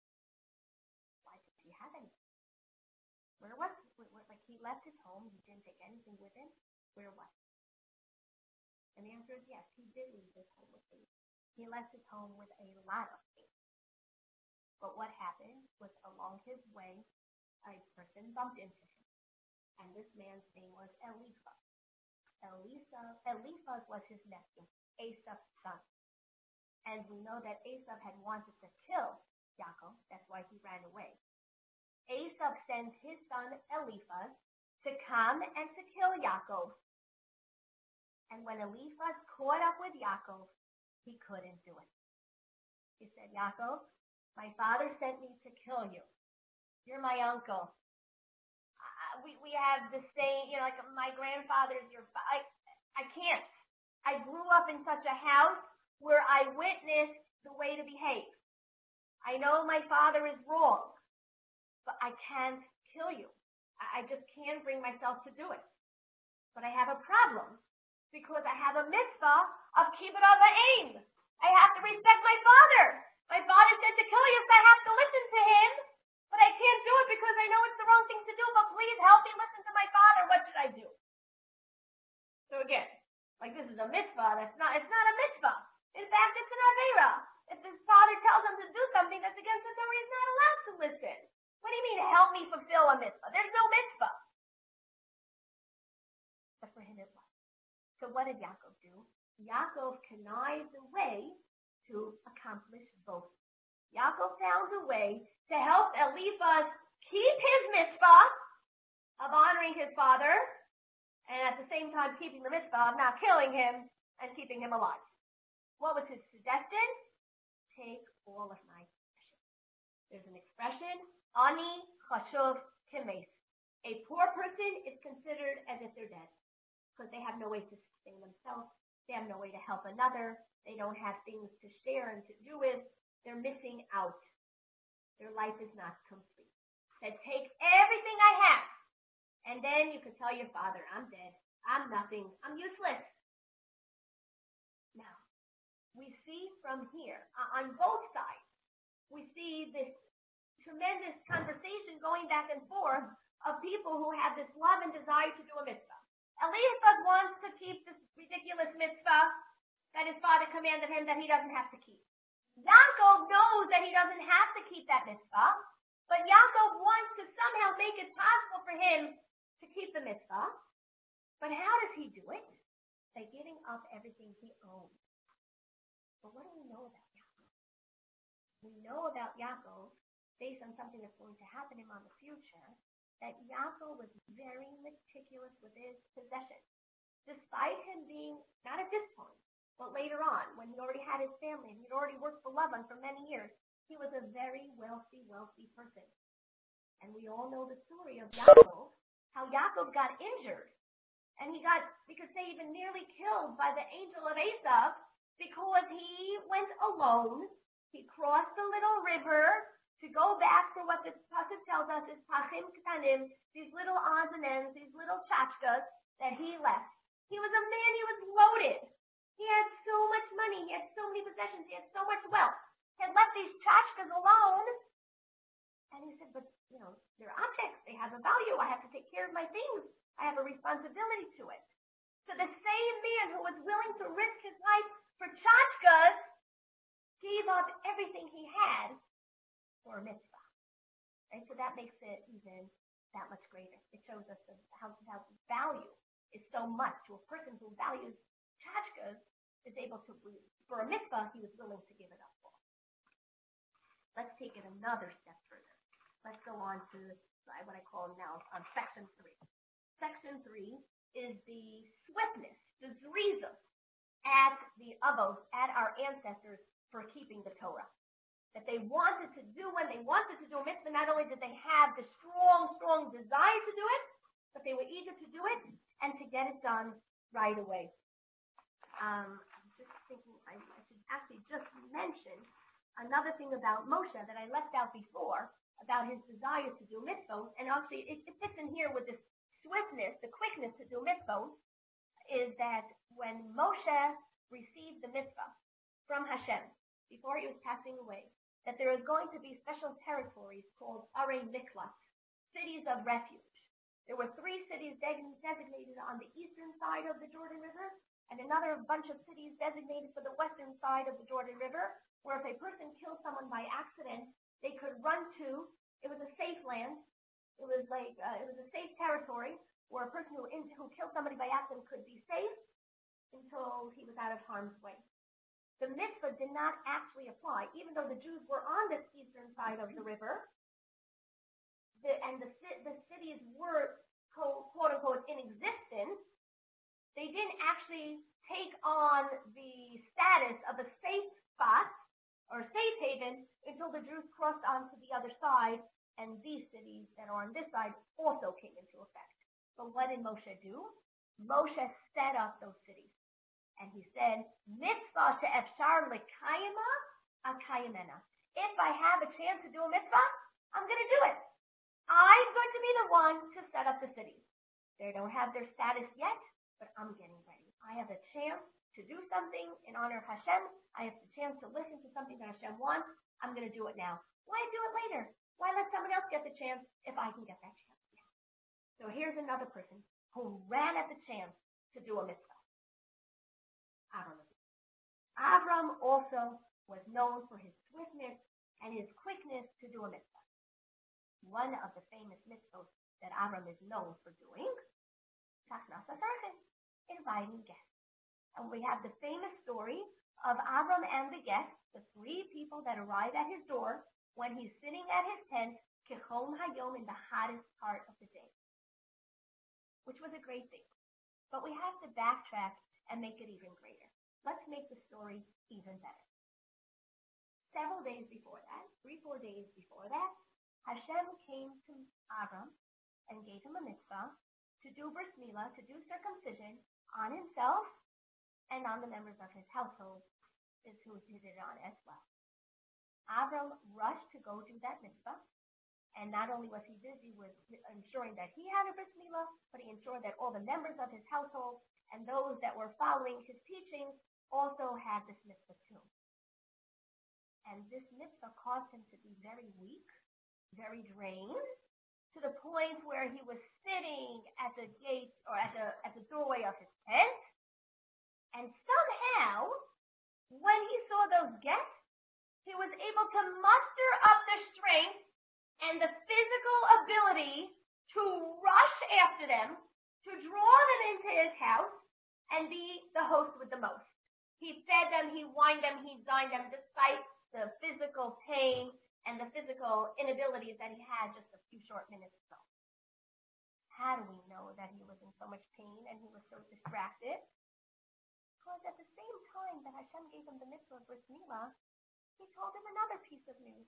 Why did he have anything? Where was he? Like, he left his home, he didn't take anything with him. Where was he? And the answer is yes, he did leave his home with things. He left his home with a lot of things. But what happened was, along his way, a person bumped into him, and this man's name was Eliphaz. Eliphaz, Eliphaz was his nephew, Esau's son. And we know that Esau had wanted to kill Yaakov. That's why he ran away. Esau sends his son Eliphaz to come and to kill Yaakov. And when Eliphaz caught up with Yaakov, he couldn't do it. He said, Yaakov, my father sent me to kill you. You're my uncle. Uh, we we have the same, you know, like my grandfather's your fa- I, I can't. I grew up in such a house where I witnessed the way to behave. I know my father is wrong, but I can't kill you. I, I just can't bring myself to do it. But I have a problem because I have a mitzvah of kibbud av va'em. I have to respect my father. My father said to kill you, so I have to listen to him. But I can't do it because I know it's the wrong thing to do. But please help me listen to my father. What should I do? So again, like this is a mitzvah. That's not. It's not a mitzvah. In fact, it's an avera. If his father tells him to do something that's against the Torah, he's not allowed to listen. What do you mean, help me fulfill a mitzvah? There's no mitzvah. But for him it was. So what did Yaakov do? Yaakov connived a way to accomplish both. Yaakov found a way to help Eliphaz keep his mitzvah of honoring his father, and at the same time keeping the mitzvah of not killing him and keeping him alive. What was his suggestion? Take all of my possessions. There's an expression, ani chashuv kimes. A poor person is considered as if they're dead because they have no way to sustain themselves. They have no way to help another. They don't have things to share and to do with. They're missing out. Their life is not complete. Said, take everything I have, and then you can tell your father, I'm dead. I'm nothing. I'm useless. Now, we see from here, on both sides, we see this tremendous conversation going back and forth of people who have this love and desire to do a mitzvah. Eliphaz wants to keep this ridiculous mitzvah that his father commanded him that he doesn't have to keep. Yaakov knows that he doesn't have to keep that mitzvah, but Yaakov wants to somehow make it possible for him to keep the mitzvah. But how does he do it? By giving up everything he owns. But what do we know about Yaakov? We know about Yaakov, based on something that's going to happen to him on the future, that Yaakov was very meticulous with his possessions. Despite him being, not at this point, but later on, when he already had his family and he'd already worked for Laban for many years, he was a very wealthy, wealthy person. And we all know the story of Yaakov, how Yaakov got injured. And he got, we could say, even nearly killed by the angel of Esau because he went alone. He crossed the little river to go back to what the passage tells us is pachim ketanim, these little odds and ends, these little tchotchkes that he left. He was a man, he was loaded. He had so much money. He had so many possessions. He had so much wealth. He had left these tchotchkes alone. And he said, but, you know, they're objects. They have a value. I have to take care of my things. I have a responsibility to it. So the same man who was willing to risk his life for tchotchkes gave up everything he had for a mitzvah. And so that makes it even that much greater. It shows us how, how value is so much to a person who values tchotchkes is able to, for a mitzvah, he was willing to give it up for. Let's take it another step further. Let's go on to what I call now um, section three. Section three is the swiftness, the zrizah, at the avos, at our ancestors for keeping the Torah. That they wanted to do when they wanted to do a mitzvah, not only did they have the strong, strong desire to do it, but they were eager to do it and to get it done right away. Um, I'm just thinking I, I should actually just mention another thing about Moshe that I left out before, about his desire to do mitzvot, and actually it, it fits in here with this swiftness, the quickness to do mitzvot, is that when Moshe received the mitzvah from Hashem, before he was passing away, that there is going to be special territories called Arei Miklat, cities of refuge. There were three cities designated on the eastern side of the Jordan River, and another bunch of cities designated for the western side of the Jordan River, where if a person killed someone by accident, they could run to, it was a safe land, It was like uh, it was a safe territory where a person who in, who killed somebody by accident could be safe until he was out of harm's way. The mitzvah did not actually apply, even though the Jews were on the eastern side of the river, the, and the the cities were quote unquote in existence. They didn't actually take on the status of a safe spot or safe haven until the Jews crossed onto the other side, and these cities that are on this side also came into effect. But what did Moshe do? Moshe set up those cities. And he said, mitzvah she'efshar l'kayima, akayimena. If I have a chance to do a mitzvah, I'm going to do it. I'm going to be the one to set up the cities. They don't have their status yet, but I'm getting ready. I have a chance to do something in honor of Hashem. I have the chance to listen to something that Hashem wants. I'm going to do it now. Why do it later? Why let someone else get the chance if I can get that chance now? So here's another person who ran at the chance to do a mitzvah. Avram. Avram also was known for his swiftness and his quickness to do a mitzvah. One of the famous mitzvahs that Avram is known for doing, inviting guests. And we have the famous story of Avram and the guests, the three people that arrive at his door when he's sitting at his tent, Kechom Hayom, in the hottest part of the day, which was a great thing. But we have to backtrack and make it even greater. Let's make the story even better. Several days before that, three, four days before that, Hashem came to Avram and gave him a mitzvah to do bris milah, to do circumcision on himself and on the members of his household, is who he did it on as well. Avram rushed to go do that mitzvah, and not only was he busy with ensuring that he had a bris milah, but he ensured that all the members of his household and those that were following his teachings also had this mitzvah too. And this mitzvah caused him to be very weak, very drained, to the point where he was sitting at the gate or at the at the doorway of his tent, and somehow, when he saw those guests, he was able to muster up the strength and the physical ability to rush after them, to draw them into his house, and be the host with the most. He fed them, he wined them, he dined them, despite the physical pain and the physical inabilities that he had just a few short minutes ago. How do we know that he was in so much pain and he was so distracted? Because at the same time that Hashem gave him the mitzvah of bris milah, he told him another piece of news.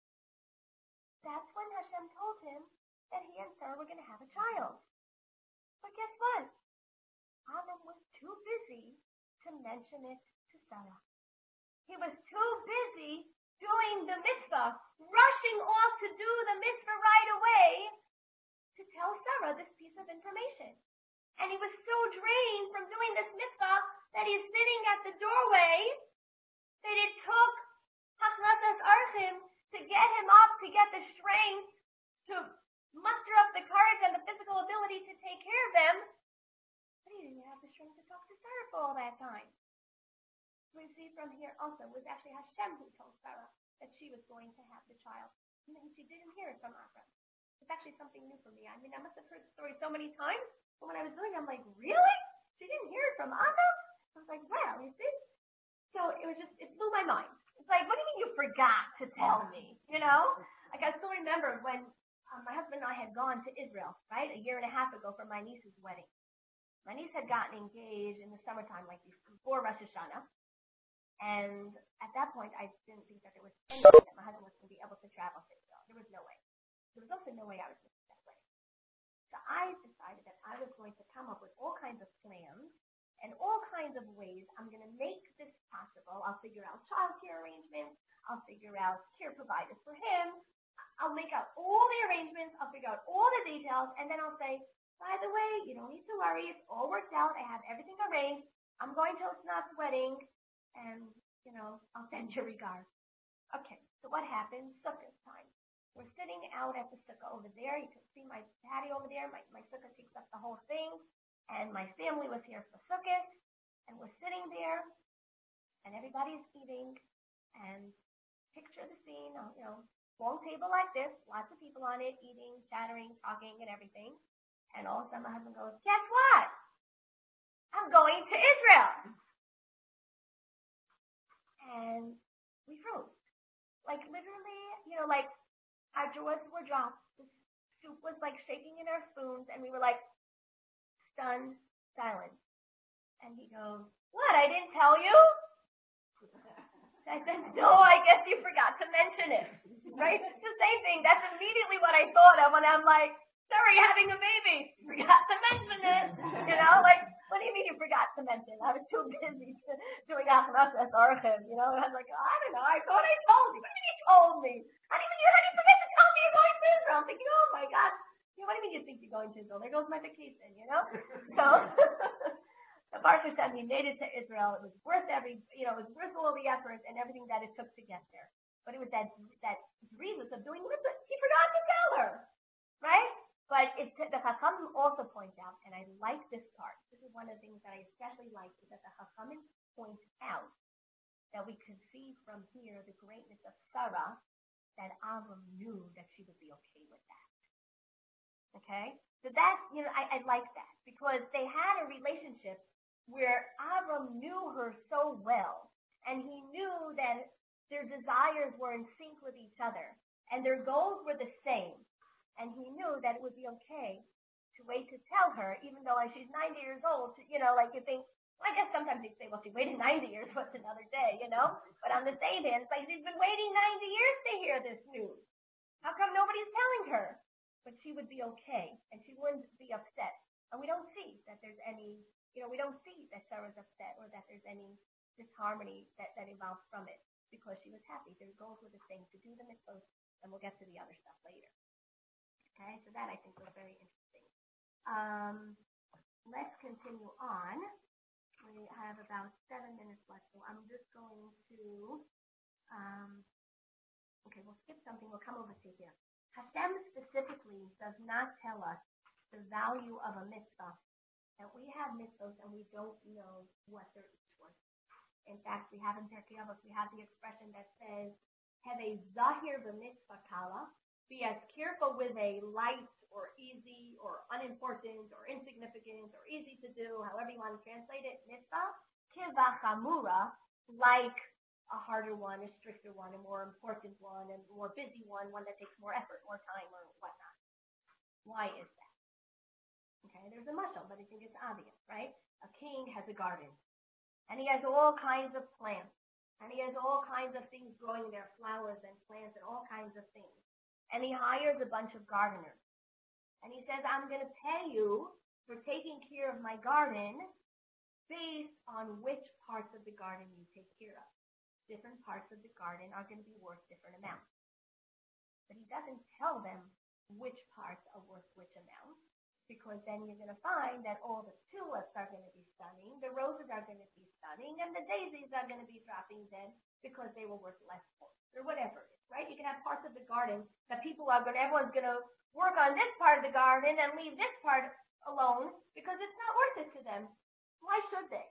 That's when Hashem told him that he and Sarah were going to have a child. But guess what? Avram was too busy to mention it to Sarah. He was too busy doing the mitzvah, rushing off to do the mitzvah right away to tell Sarah this piece of information. And he was so drained from doing this mitzvah that he's sitting at the doorway that it took Hachnatas Archim to get him up, to get the strength, to muster up the courage and the physical ability to take care of them. But he didn't have the strength to talk to Sarah for all that time. We see from here also, it was actually Hashem who told Sarah that she was going to have the child. And then she didn't hear it from Avram. It's actually something new for me. I mean, I must have heard the story so many times, but when I was doing it, I'm like, really? She didn't hear it from Avram? I was like, wow, you see? So it was just, it blew my mind. It's like, what do you mean you forgot to tell me? You know? Like, I still remember when um, my husband and I had gone to Israel, right, a year and a half ago for my niece's wedding. My niece had gotten engaged in the summertime, like before Rosh Hashanah. And at that point, I didn't think that there was any way that my husband was going to be able to travel to Israel. There was no way. There was also no way I was going to do that wedding. So I decided that I was going to come up with all kinds of plans and all kinds of ways I'm going to make this possible. I'll figure out childcare arrangements. I'll figure out care providers for him. I'll make out all the arrangements. I'll figure out all the details. And then I'll say, by the way, you don't need to worry. It's all worked out. I have everything arranged. I'm going to Osnat's wedding. And, you know, I'll send your regards. Okay, so what happened? Sukkah time. We're sitting out at the sukkah over there. You can see my patio over there. My, my sukkah takes up the whole thing. And my family was here for sukkah. And we're sitting there. And everybody's eating. And picture the scene. You know, long table like this, lots of people on it, eating, chattering, talking, and everything. And all of a sudden, my husband goes, "Guess what? I'm going to Israel." And we froze. Like literally, you know, like our jaws were dropped. The soup was like shaking in our spoons, and we were like stunned, silent. And he goes, "What? I didn't tell you?" I said, "No, I guess you forgot to mention it." Right? It's the same thing. That's immediately what I thought of when I'm like, "Sorry, having a baby. Forgot to mention it." You know, like, what do you mean you forgot to mention? I was too busy doing Achnasas Orchim. You know, and I was like, "I don't know. I thought I told you." "What do you mean you told me? How do you mean you, how do you forget to tell me you're going to Israel?" I'm thinking, "Oh my God. You know, what do you mean you think you're going to Israel? There goes my vacation," you know? So, the Baruch Hashem, he made it to Israel. It was worth every, you know, it was worth all the effort and everything that it took to get there. But it was that that grievous of doing mitzvah. He forgot to tell her, right? But it's the Chachamim also point out, and I like this part. This is one of the things that I especially like, is that the Chachamim point out that we can see from here the greatness of Sarah, that Avram knew that she would be okay with that. Okay, so that, you know, I, I like that because they had a relationship where Avram knew her so well, and he knew that their desires were in sync with each other, and their goals were the same, and he knew that it would be okay to wait to tell her, even though like, she's ninety years old, to, you know, like you think, well, I guess sometimes you say, well, she waited ninety years, what's another day, you know? But on the same hand, it's like she's been waiting ninety years to hear this news. How come nobody's telling her? But she would be okay, and she wouldn't be upset. And we don't see that there's any, you know, we don't see that Sarah's upset or that there's any disharmony that, that evolves from it, because she was happy. Their goals were the same, to do the mitzvot, and we'll get to the other stuff later. Okay, so that I think was very interesting. Um, let's continue on. We have about seven minutes left, so I'm just going to, um, okay, we'll skip something. We'll come over to here. Hashem specifically does not tell us the value of a mitzvah. That we have mitzvahs and we don't know what they're each worth. In fact, we have in Pirkei Avos, we have the expression that says, "Have a zahir b'mitzvah kala." Be as careful with a light or easy or unimportant or insignificant or easy to do, however you want to translate it, mitzvah, kivachamura, like a harder one, a stricter one, a more important one, a more busy one, one that takes more effort, more time, or whatnot. Why is that? Okay, there's a mashal, but I think it's obvious, right? A king has a garden, and he has all kinds of plants, and he has all kinds of things growing there, flowers and plants and all kinds of things. And he hires a bunch of gardeners. And he says, "I'm going to pay you for taking care of my garden based on which parts of the garden you take care of." Different parts of the garden are going to be worth different amounts. But he doesn't tell them which parts are worth which amount, because then you're going to find that all the tulips are going to be stunning, the roses are going to be stunning, and the daisies are going to be dropping dead because they were worth less points, or whatever it is, right? You can have parts of the garden that people are going to, everyone's going to work on this part of the garden and leave this part alone because it's not worth it to them. Why should they?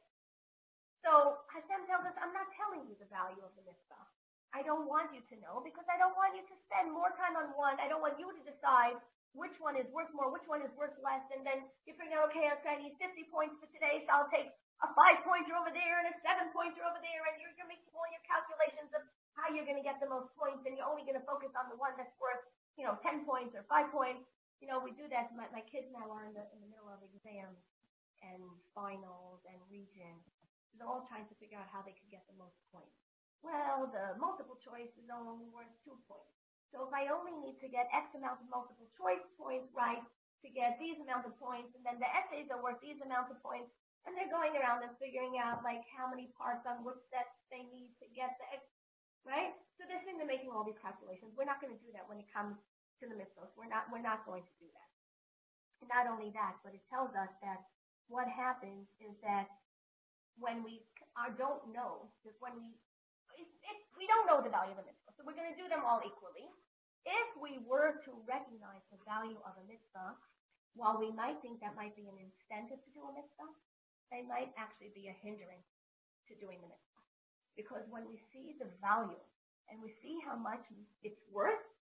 So Hashem tells us, "I'm not telling you the value of the mitzvah. I don't want you to know, because I don't want you to spend more time on one. I don't want you to decide which one is worth more, which one is worth less, and then you figure out, okay, I need fifty points for today, so I'll take a five-pointer over there and a seven-pointer over there, and you're, you're making all your calculations of how you're going to get the most points, and you're only going to focus on the one that's worth, you know, ten points or five points. You know, we do that. My, my kids now are in the, in the middle of exams and finals and regions. They're all trying to figure out how they could get the most points. Well, the multiple choice is only worth two points. So if I only need to get X amount of multiple choice points right to get these amount of points, and then the essays are worth these amount of points, and they're going around and figuring out like how many parts on which sets they need to get the X, right? So they're sitting there making all these calculations. We're not going to do that when it comes to the mitzvot. We're not, we're not going to do that. And not only that, but it tells us that what happens is that when we uh, don't know, just when we, it, it, we don't know the value of a mitzvah, so we're going to do them all equally. If we were to recognize the value of a mitzvah, while we might think that might be an incentive to do a mitzvah, they might actually be a hindrance to doing the mitzvah. Because when we see the value and we see how much it's worth,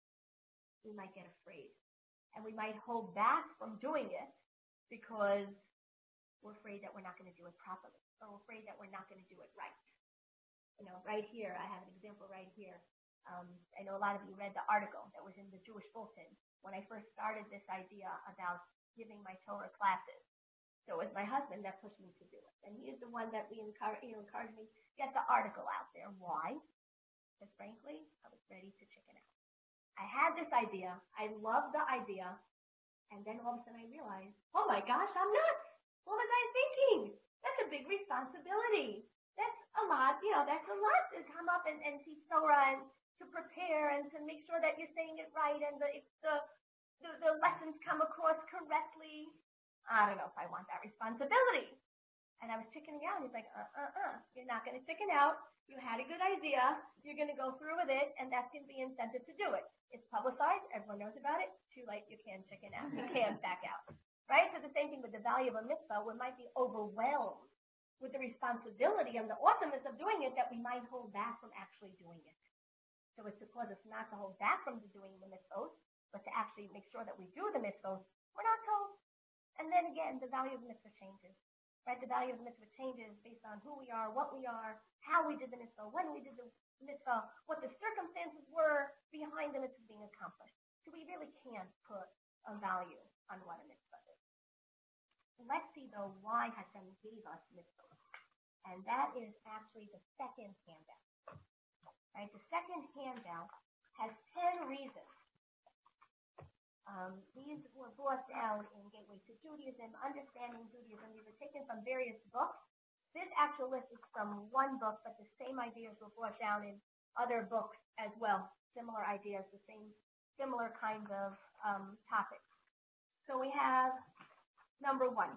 we might get afraid. And we might hold back from doing it because we're afraid that we're not going to do it properly, or we're afraid that we're not going to do it right. You know, right here, I have an example right here. Um, I know a lot of you read the article that was in the Jewish Bulletin when I first started this idea about giving my Torah classes. So it was my husband that pushed me to do it. And he is the one that we encourage, you know, encouraged me to get the article out there. Why? Because frankly, I was ready to chicken out. I had this idea. I loved the idea. And then all of a sudden I realized, oh my gosh, I'm nuts. What was I thinking? That's a big responsibility. That's a lot, you know, that's a lot to come up and, and teach Torah and to prepare and to make sure that you're saying it right and the, the, the, the lessons come across correctly. I don't know if I want that responsibility. And I was chickening out. And he's like, uh, uh, uh, you're not going to chicken out. You had a good idea. You're going to go through with it, and that's going to be incentive to do it. It's publicized. Everyone knows about it. Too late. You can't chicken out. You can't back out. Right? So the same thing with the value of a mitzvah. We might be overwhelmed with the responsibility and the awesomeness of doing it that we might hold back from actually doing it. So it's to cause us not to hold back from doing the mitzvot, but to actually make sure that we do the mitzvot. We're not told. And then again, the value of the mitzvah changes. Right? The value of the mitzvah changes based on who we are, what we are, how we did the mitzvah, when we did the mitzvah, what the circumstances were behind the mitzvah being accomplished. So we really can't put a value on what a mitzvah is. Let's see, though, why Hashem gave us mitzvah. And that is actually the second handout. Right? The second handout has ten reasons. Um, these were brought down in Gateway to Judaism, Understanding Judaism. These are taken from various books. This actual list is from one book, but the same ideas were brought down in other books as well. Similar ideas, the same, similar kinds of um, topics. So we have number one.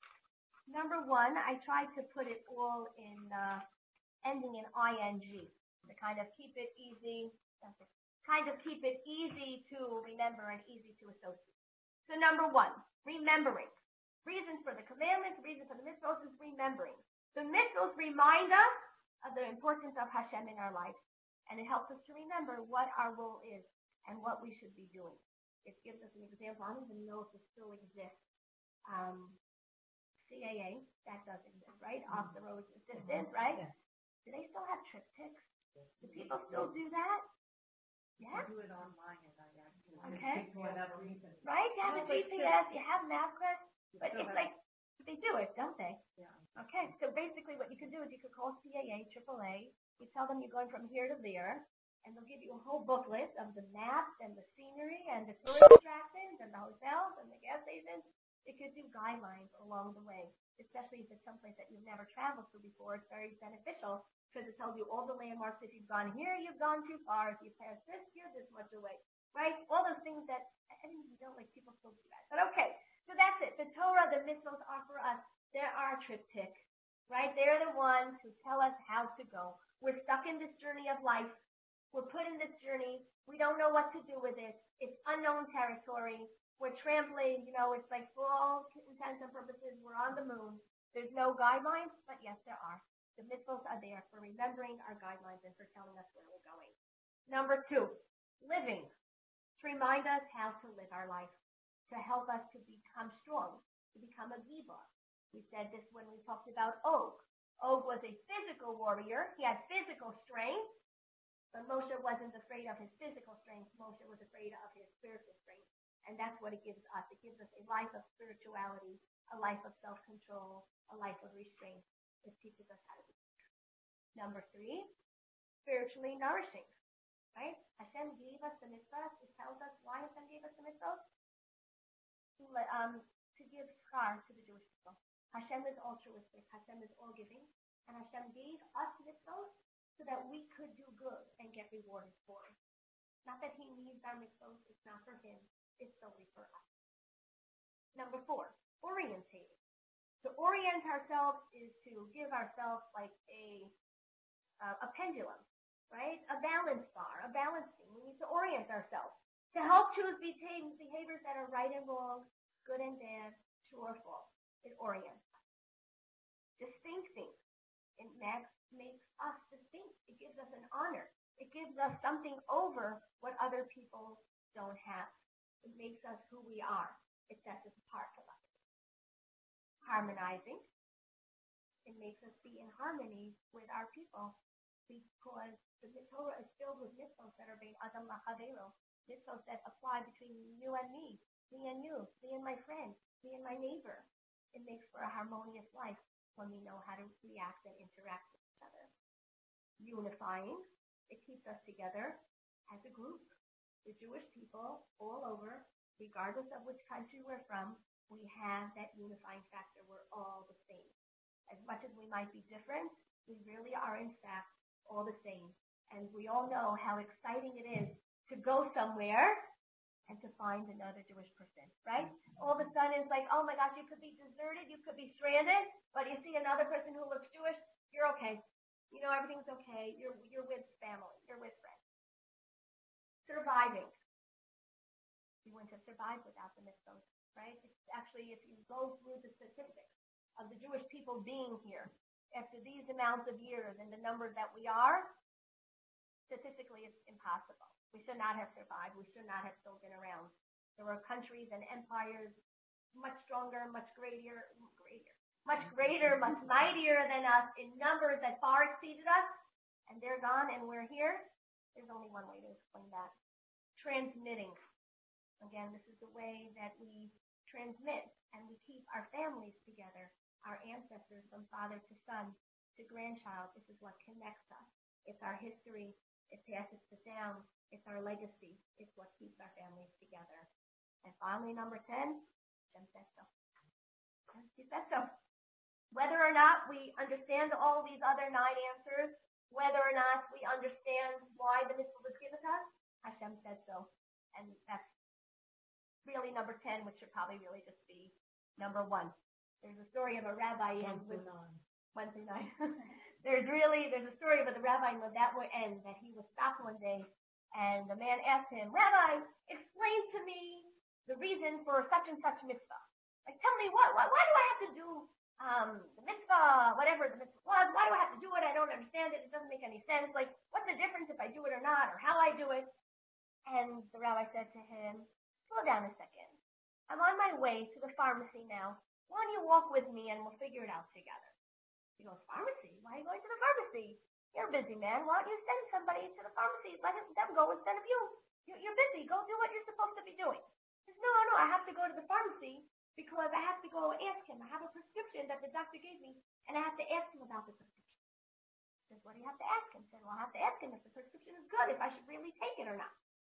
Number one, I tried to put it all in uh, ending in ing to kind of keep it easy. Kind of keep it easy to remember and easy to associate. So number one, remembering. Reasons for the commandments, reasons for the mitzvot is remembering. The mitzvot remind us of the importance of Hashem in our life, and it helps us to remember what our role is and what we should be doing. It gives us an example. I don't even know if it still exists. Um, C A A, that does exist, right? Mm-hmm. Off the road assistance, right? Yeah. Do they still have triptychs? Do people still do that? Yeah. You do it online, and I actually okay. for whatever reason. Right? You have a G P S, you have MapQuest, but it's like they do it, don't they? Yeah. Okay. So basically, what you could do is you could call C A A, triple A. You tell them you're going from here to there, and they'll give you a whole booklet of the maps and the scenery and the tourist attractions and the hotels and the gas stations. It gives you guidelines along the way, especially if it's someplace that you've never traveled to before. It's very beneficial because it tells you all the landmarks. If you've gone here, you've gone too far. If you passed this, you're this much away, right? All those things that I didn't even know, like people still do that. But okay, so that's it. The Torah, the mitzvot are for us. They're our triptych, right? They're the ones who tell us how to go. We're stuck in this journey of life. We're put in this journey. We don't know what to do with it. It's unknown territory. We're trampling, you know, it's like for all intents and purposes, we're on the moon. There's no guidelines, but yes, there are. The mitzvot are there for remembering our guidelines and for telling us where we're going. Number two, living. To remind us how to live our life, to help us to become strong, to become a giva. We said this when we talked about Og. Og was a physical warrior. He had physical strength, but Moshe wasn't afraid of his physical strength. Moshe was afraid of his spiritual strength. And that's what it gives us. It gives us a life of spirituality, a life of self-control, a life of restraint. It teaches us how to be. Number three, spiritually nourishing. Right? Hashem gave us the mitzvah. It tells us why Hashem gave us the mitzvah. To, um, to give schar to the Jewish people. Hashem is altruistic. Hashem is all giving. And Hashem gave us mitzvah so that we could do good and get rewarded for it. Not that he needs our mitzvah. It's not for him. It's solely for us. Number four, orientating. To orient ourselves is to give ourselves like a uh, a pendulum, right? A balance bar, a balancing. We need to orient ourselves to help choose between behaviors that are right and wrong, good and bad, true or false. It orients us. Distincting. It makes, makes us distinct. It gives us an honor. It gives us something over what other people don't have. It makes us who we are. It sets us apart from others. Harmonizing. It makes us be in harmony with our people because the Torah is filled with mitzvot that are being adam lachavero, mitzvot that apply between you and me, me and you, me and my friend, me and my neighbor. It makes for a harmonious life when we know how to react and interact with each other. Unifying. It keeps us together as a group. The Jewish people all over, regardless of which country we're from, we have that unifying factor. We're all the same. As much as we might be different, we really are, in fact, all the same. And we all know how exciting it is to go somewhere and to find another Jewish person, right? All of a sudden, it's like, oh my gosh, you could be deserted, you could be stranded, but you see another person who looks Jewish, you're okay. You know, everything's okay. You're you're with family. You're with friends. Surviving. You wouldn't have survived without the mitzvot, right? It's actually, if you go through the statistics of the Jewish people being here after these amounts of years and the number that we are, statistically, it's impossible. We should not have survived. We should not have still been around. There were countries and empires much stronger, much greater, greater, much greater, much mightier than us in numbers that far exceeded us, and they're gone and we're here. There's only one way to explain that. Transmitting. Again, this is the way that we transmit and we keep our families together, our ancestors from father to son to grandchild. This is what connects us. It's our history. It passes us down. It's our legacy. It's what keeps our families together. And finally, number ten, Shem says so. He says so. Whether or not we understand all these other nine answers, whether or not we understand why the mitzvah was given to us, Hashem said so. And that's really number ten, which should probably really just be number one. There's a story of a rabbi One and with through nine. one through nine. there's really there's a story of the rabbi and that would end that he was stopped one day and the man asked him, Rabbi, explain to me the reason for such and such mitzvah. Like, tell me what, why, why do I have to do um, the mitzvah, whatever the mitzvah was? Why do I have to do it? I don't understand it. It doesn't make any sense. Like, what's the difference if I do it or not, or how I do it? And the rabbi said to him, slow down a second. I'm on my way to the pharmacy now. Why don't you walk with me and we'll figure it out together? He goes, pharmacy? Why are you going to the pharmacy? You're a busy man. Why don't you send somebody to the pharmacy? Let them go instead of you. You're busy. Go do what you're supposed to be doing. He says, no, no, no. I have to go to the pharmacy because I have to go ask him. I have a prescription that the doctor gave me, and I have to ask him about the prescription. He says, what do you have to ask him? He said, well, I have to ask him if the prescription is good, if I should really take it or not.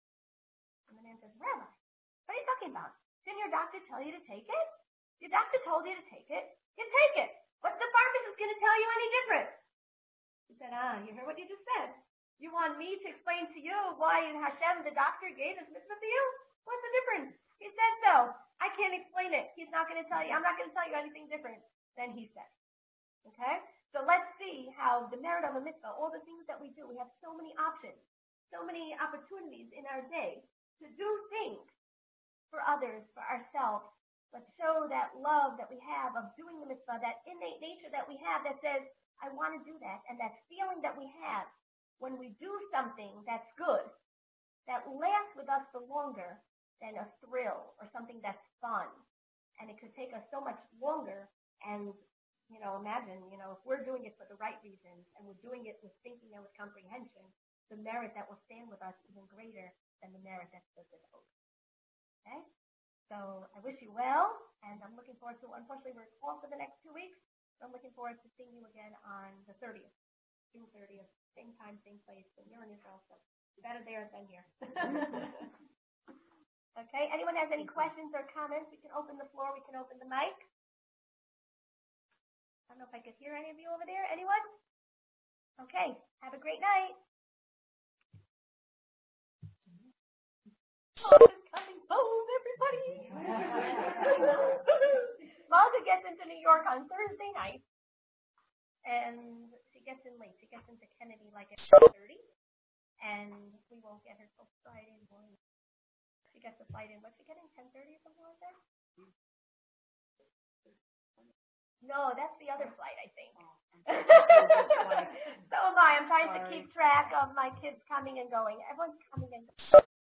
And the man says, Rabbi, what are you talking about? Didn't your doctor tell you to take it? Your doctor told you to take it. You take it. What's the pharmacist going to tell you any different? He said, ah, you heard what you just said. You want me to explain to you why Hashem, the doctor, gave this mitzvah to you? What's the difference? He said so. I can't explain it. He's not going to tell you. I'm not going to tell you anything different than he said. Okay? So let's see how the merit of a mitzvah, all the things that we do, we have so many options, so many opportunities in our day to do things for others, for ourselves. Let's show that love that we have of doing the mitzvah, that innate nature that we have that says, I want to do that, and that feeling that we have when we do something that's good, that lasts with us for longer than a thrill or something that's fun. And it could take us so much longer. And, you know, imagine, you know, if we're doing it for the right reasons and we're doing it with thinking and with comprehension, the merit that will stand with us is even greater than the merit that's with this oath. Okay? So I wish you well, and I'm looking forward to, unfortunately, we're off for the next two weeks, so I'm looking forward to seeing you again on the thirtieth, June thirtieth, same time, same place, and you're in Israel, so better there than here. Okay, anyone has any questions or comments? We can open the floor, we can open the mic. I don't know if I could hear any of you over there. Anyone? Okay, have a great night. Malka's coming home, everybody. Malka gets into New York on Thursday night, and she gets in late. She gets into Kennedy like at eight thirty, and we won't get her till Friday morning. She gets a flight in. What's she getting? ten thirty or something like that? No, that's the other flight, I think. So am I. I'm trying to keep track of my kids coming and going. Everyone's coming and going.